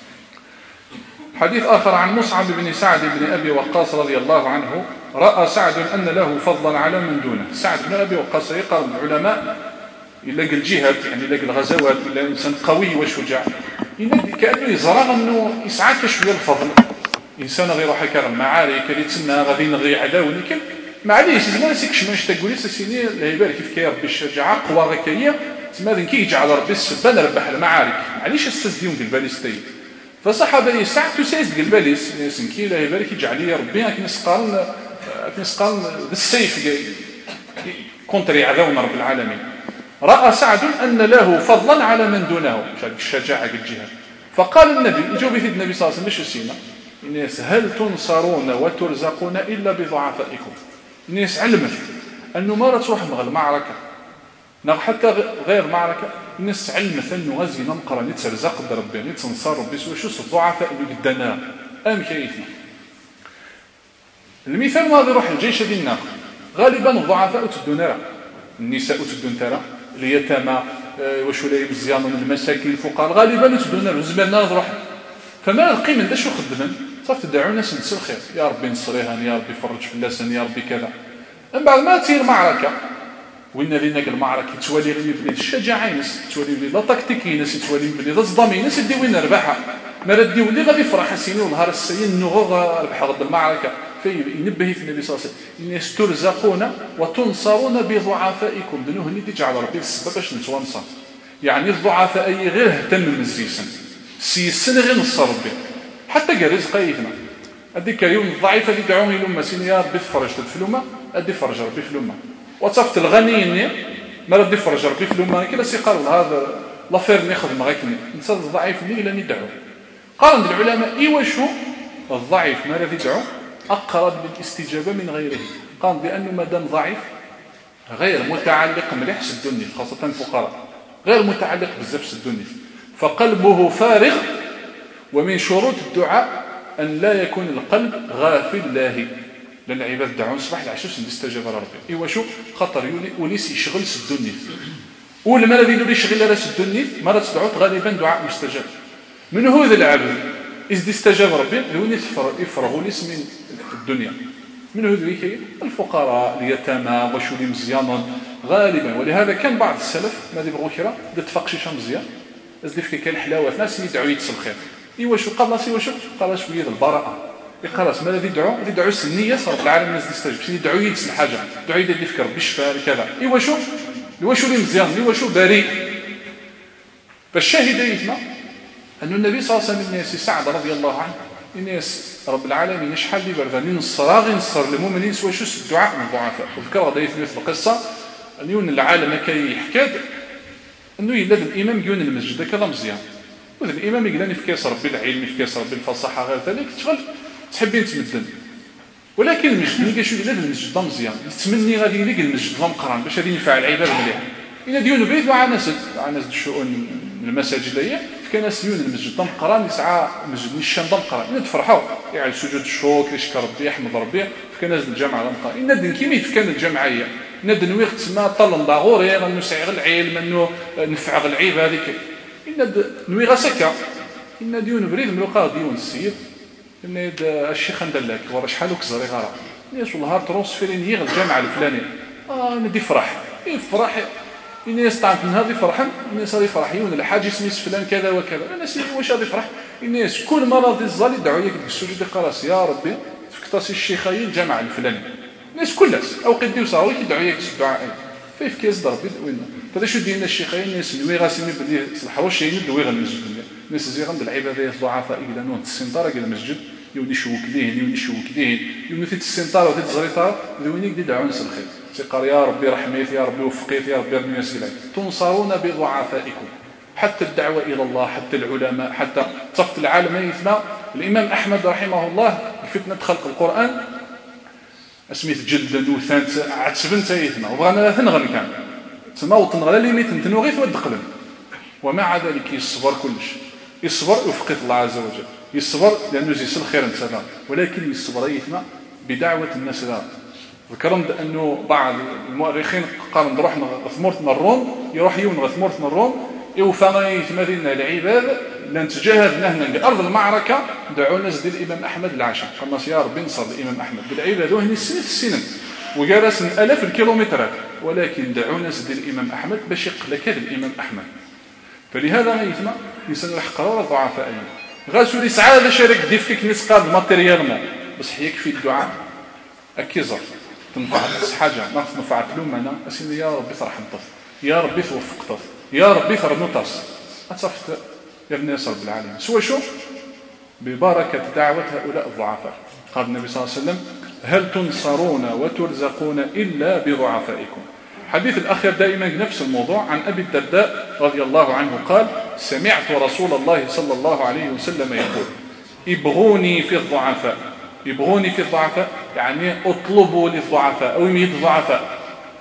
حديث آخر عن مصعب بن سعد بن أبي وقاص رضي الله عنه رأى سعد أن له فضلا على من دونه. سعد بن أبي وقاص يقال العلماء يلاقي الجهاد يعني يلاقي الغزوات إلا إنسان قوي وشجاع كأنه يزرع أنه يسعى شوية الفضل إنسان غير روح هكا المعارك اللي تسنى غادي نغي عداوني كان معليش زمان سيكش ماش تقولي سيني لا يبارك كيف كي ربي الشجاعة قوى غكاية تما ذن كي يجعل ربي السبان ربح المعارك معليش استزديون بالباليس تاي فصحابة يسعى تسايس بالباليس سنكي لا يبارك يجعل لي ربي كنسقال بالسيف كونتري عداونا رب العالمين. رأى سعد أن له فضلا على من دونه الشجاعة الجهاد فقال النبي يجوا بيت النبي صلى الله عليه وسلم مش سينا الناس هل تنصرون وترزقون إلا بضعفائكم الناس علمت أنه ما تروح مع المعركة حتى غير معركة الناس علمت أنه غازي نمقر نترزق بربي نتنصر ربي شو الضعفاء اللي قدنا أم كيفنا المثال ما يروح الجيش ديالنا غالبا الضعفاء تدون النساء تدون ترى اليتامى وشولاي مزيان من المساكين الفقراء غالبا تدون زماننا نروح فما القيمه دا شو خدمن صافي تدعوا الناس نسل الخير يا ربي نصريها يا ربي فرج في اللسان يا ربي كذا من بعد ما تصير معركه وين لينا المعركه توالي غير بلي الشجاعه ناس توالي بلي لا تكتيكي ناس توالي بلي الصدامي ناس دي وين ربحها ما ردي ولي غادي يفرح حسيني ونهار السين نغور ربح غد المعركه فينبه في النبي صلى الله عليه وسلم الناس ترزقون وتنصرون بضعفائكم دنوه اللي تجعل ربي السبب باش نتوانصر يعني الضعفاء غير اهتم من الزيسن السيسن غير نصر ربي حتى قال رزق يثنى ادي كريم الضعيفه اللي دعوني لهم سين يا ربي فرج الفلومه ادي فرج ربي فلومه وصفت الغني ما ردي فرج ربي فلومه كلا سي قال هذا لافير ناخذ معاكني الانسان الضعيف اللي لا ندعو قال العلماء ايواشو الضعيف ما الذي يدعو أقرب للاستجابة من غيره قال بأنه مادام ضعيف غير متعلق مليح سدوني خاصة الفقراء غير متعلق بزاف سدوني فقلبه فارغ ومن شروط الدعاء أن لا يكون القلب غافل لاهي لأن العباد دعون صباح العشاء سنستجاب ربي إيوا شو خطر يولي وليس يشغل سدوني ولما الذي يولي يشغل سدوني مرة تدعوت غالبا دعاء مستجاب من هو ذا العبد إذا استجاب ربي لوني يفرغوا ليس من الدنيا من هو ذلك الفقراء اليتامى وشولي مزيانا غالبا ولهذا كان بعض السلف ما يبغوا كرا دتفق شي مزيان ازدي في كان حلاوه ناس يدعوا يتصل خير ايوا شو قال راسي واش قال شويه البراءه يقراس ما الذي يدعوا السنيه صارت العالم الناس يستجيب يدعوا يتصل حاجه يدعوا يدير يفكر بالشفاء كذا ايوا شو اللي مزيان ايوا شو بريء فالشاهد يسمع أن النبي صلى الله عليه وسلم الناس سعد رضي الله عنه الناس رب العالمين شحال لي بردانين الصراغ نصر المؤمنين سوى شو الدعاء من الضعفاء وذكر غدا في القصة أن يون العالم كي يحكي أنه يلاد الإمام يون المسجد كذا مزيان وذا الإمام يقلاني في كيس ربي العلم في كيس ربي الفصاحة غير ذلك تشغل تحبين تمدن ولكن المسجد ملي كيشوف يلاد المسجد مزيان يتمني غادي يلقى المسجد مقران باش غادي ينفع العباد مليح إن ديون بيت وعناس الشؤون المساجد هي كان سيون المسجد مقران يسعى مسجد الشام مقران إن تفرحوا يعني سجود الشكر يشكر ربي يحمد ربي فكان نازل الجامعه مقران إن دين كيما كان الجمعيه ندن وقت تسمى طلن ضاغوري انه سعي العلم انه نفع العباد هذيك ان نوي غسكا ان ديون بريد ملوقا ديون السيد ان الشيخ ندلك ورا شحالك زري غرا ناس والله ترونسفيرين هي الجامعه الفلانيه ندي فرح يفرح الناس طعمت من هذه فرحا الناس هذه فرحيون الحاج اسمي فلان كذا وكذا الناس واش هذه فرح الناس كل مرض الظل يدعوا لك بالسجود قراص يا ربي فكتاسي الشيخين الجامعه الفلانيه الناس كلها او قديو صاوي يدعوا لك الدعاء فيفكيز ضربي دوينا فدا شو دينا الشيخين الناس اللي غاسمي بدي الحروش يعني دوي غير المسجد الناس زي غند العباده الضعفاء الى نون السنطره الى المسجد يودي شوك ذهن يودي شوك ذهن يودي في السنطره وفي الزريطه ذوينيك دي دعوا نس الخير سيقال يا ربي رحميت يا ربي وفقيت يا ربي ربي يسلك تنصرون بضعفائكم حتى الدعوه الى الله حتى العلماء حتى صفت العالم يثنى الامام احمد رحمه الله الفتنه خلق القران اسميت جلد وثان عتسبن تايثنا وبغانا لا ثنغن كان تما وطنغلا لي ميت نتنو غير ودقلن ومع ذلك يصبر كلش يصبر وفقت الله عز وجل يصبر لانه زيسل خير نتسلام ولكن يصبر يثنا بدعوه الناس لا ذكرت انه بعض المؤرخين قالوا نروح ثمورت الروم يروح يون ثمورت الروم يوفى يتمثلنا العباد لان تجاهدنا هنا بارض المعركه دعوا الناس ديال الامام احمد العاشر قالنا يا ربي نصر الامام احمد بالعباد وهني السنين وجالس الاف الكيلومترات ولكن دعوا الناس ديال الامام احمد باش يقلك هذا الامام احمد فلهذا غيثنا الانسان يحقر الضعفاء غاسو لي سعاده باش يرك ديفك ناس قاد ماتيريالمون بصح يكفي الدعاء اكيزر تنفع حاجه ما تنفعت لهم انا اسيدي يا ربي ترحم طف يا ربي توفق طف يا ربي فرد نطاس اتصفت يا ابن يسر بالعالمين سوى شو ببركه دعوه هؤلاء الضعفاء قال النبي صلى الله عليه وسلم هل تنصرون وترزقون الا بضعفائكم حديث الاخير دائما نفس الموضوع عن ابي الدرداء رضي الله عنه قال سمعت رسول الله صلى الله عليه وسلم يقول ابغوني في الضعفاء يبغوني في الضعفاء يعني اطلبوا للضعفاء او يميت الضعفاء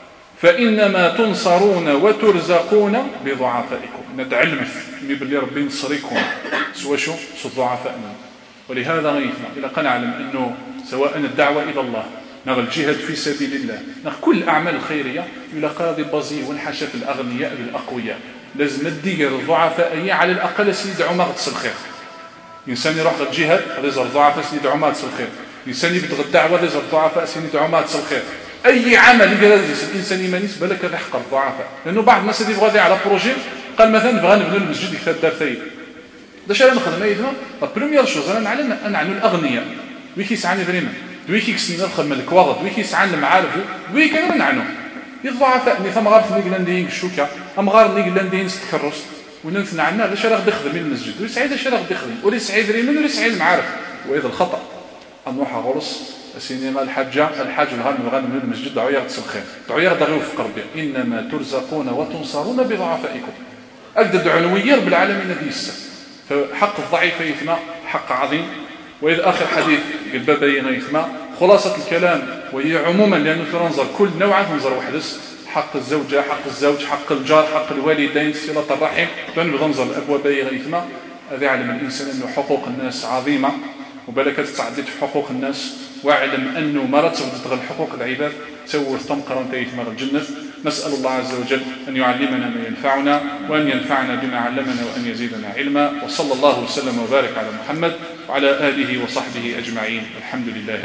فإنما تنصرون وترزقون بضعفائكم نتعلم باللي ربي نصريكم سوى شو الضعفاء ولهذا غيثنا إلى قنعلم أنه سواء الدعوة إلى الله نغ الجهاد في سبيل الله نغ كل الأعمال الخيرية يلقى ذي بزي ونحشف الأغنياء بالأقوياء لازم الدير الضعفاء على الأقل سيدعوا ما غتص الخير إنسان يروح للجهاد يزر الضعفاء سيدعوا ما غتص الخير إنسان يبدغ الدعوة يزر الضعفاء سيدعوا ما غتص الخير أي عمل يقدر الإنسان يمانيس بالك هذا يحقر الضعفاء لأنه بعض الناس اللي يبغى على بروجي قال مثلا نبغى نبني المسجد يكثر دار ثايب داش انا نخدم ايضا لا بريمير شوز انا نعلم ان عنو الاغنياء وي كيسعاني فريمون دوي كيكسنا الخدمه الكواغط دوي كيسعان المعارف دوي كانوا نعنو يضعفاء ني ثم غار في نيغلانديين الشوكه ام غار نيغلانديين استكرس وننثنى عنا باش راه غادي يخدم المسجد ويسعيد اش راه غادي يخدم ولي سعيد ريمون ولي سعيد المعارف واذا الخطا نروح غرس السينما الحاجه الحاج الغنم من المسجد دعوا يغتسل الخير دعوا يغدغ يوفق ربي انما ترزقون وتنصرون بضعفائكم اجدد عنوير بالعالمين ديس فحق الضعيف يثنى حق عظيم واذا اخر حديث قد بين يثنى خلاصه الكلام وهي عموما لانه تنظر كل نوع تنظر وحدس حق الزوجه حق الزوج حق الجار حق الوالدين صله الرحم تنظر الابواب يثنى هذا يعلم الانسان انه حقوق الناس عظيمه وبالك تعديت في حقوق الناس واعلم انه ما تغل حقوق العباد تسوي تمقر انت يثمر الجنه نسال الله عز وجل ان يعلمنا ما ينفعنا وان ينفعنا بما علمنا وان يزيدنا علما وصلى الله وسلم وبارك على محمد وعلى اله وصحبه اجمعين الحمد لله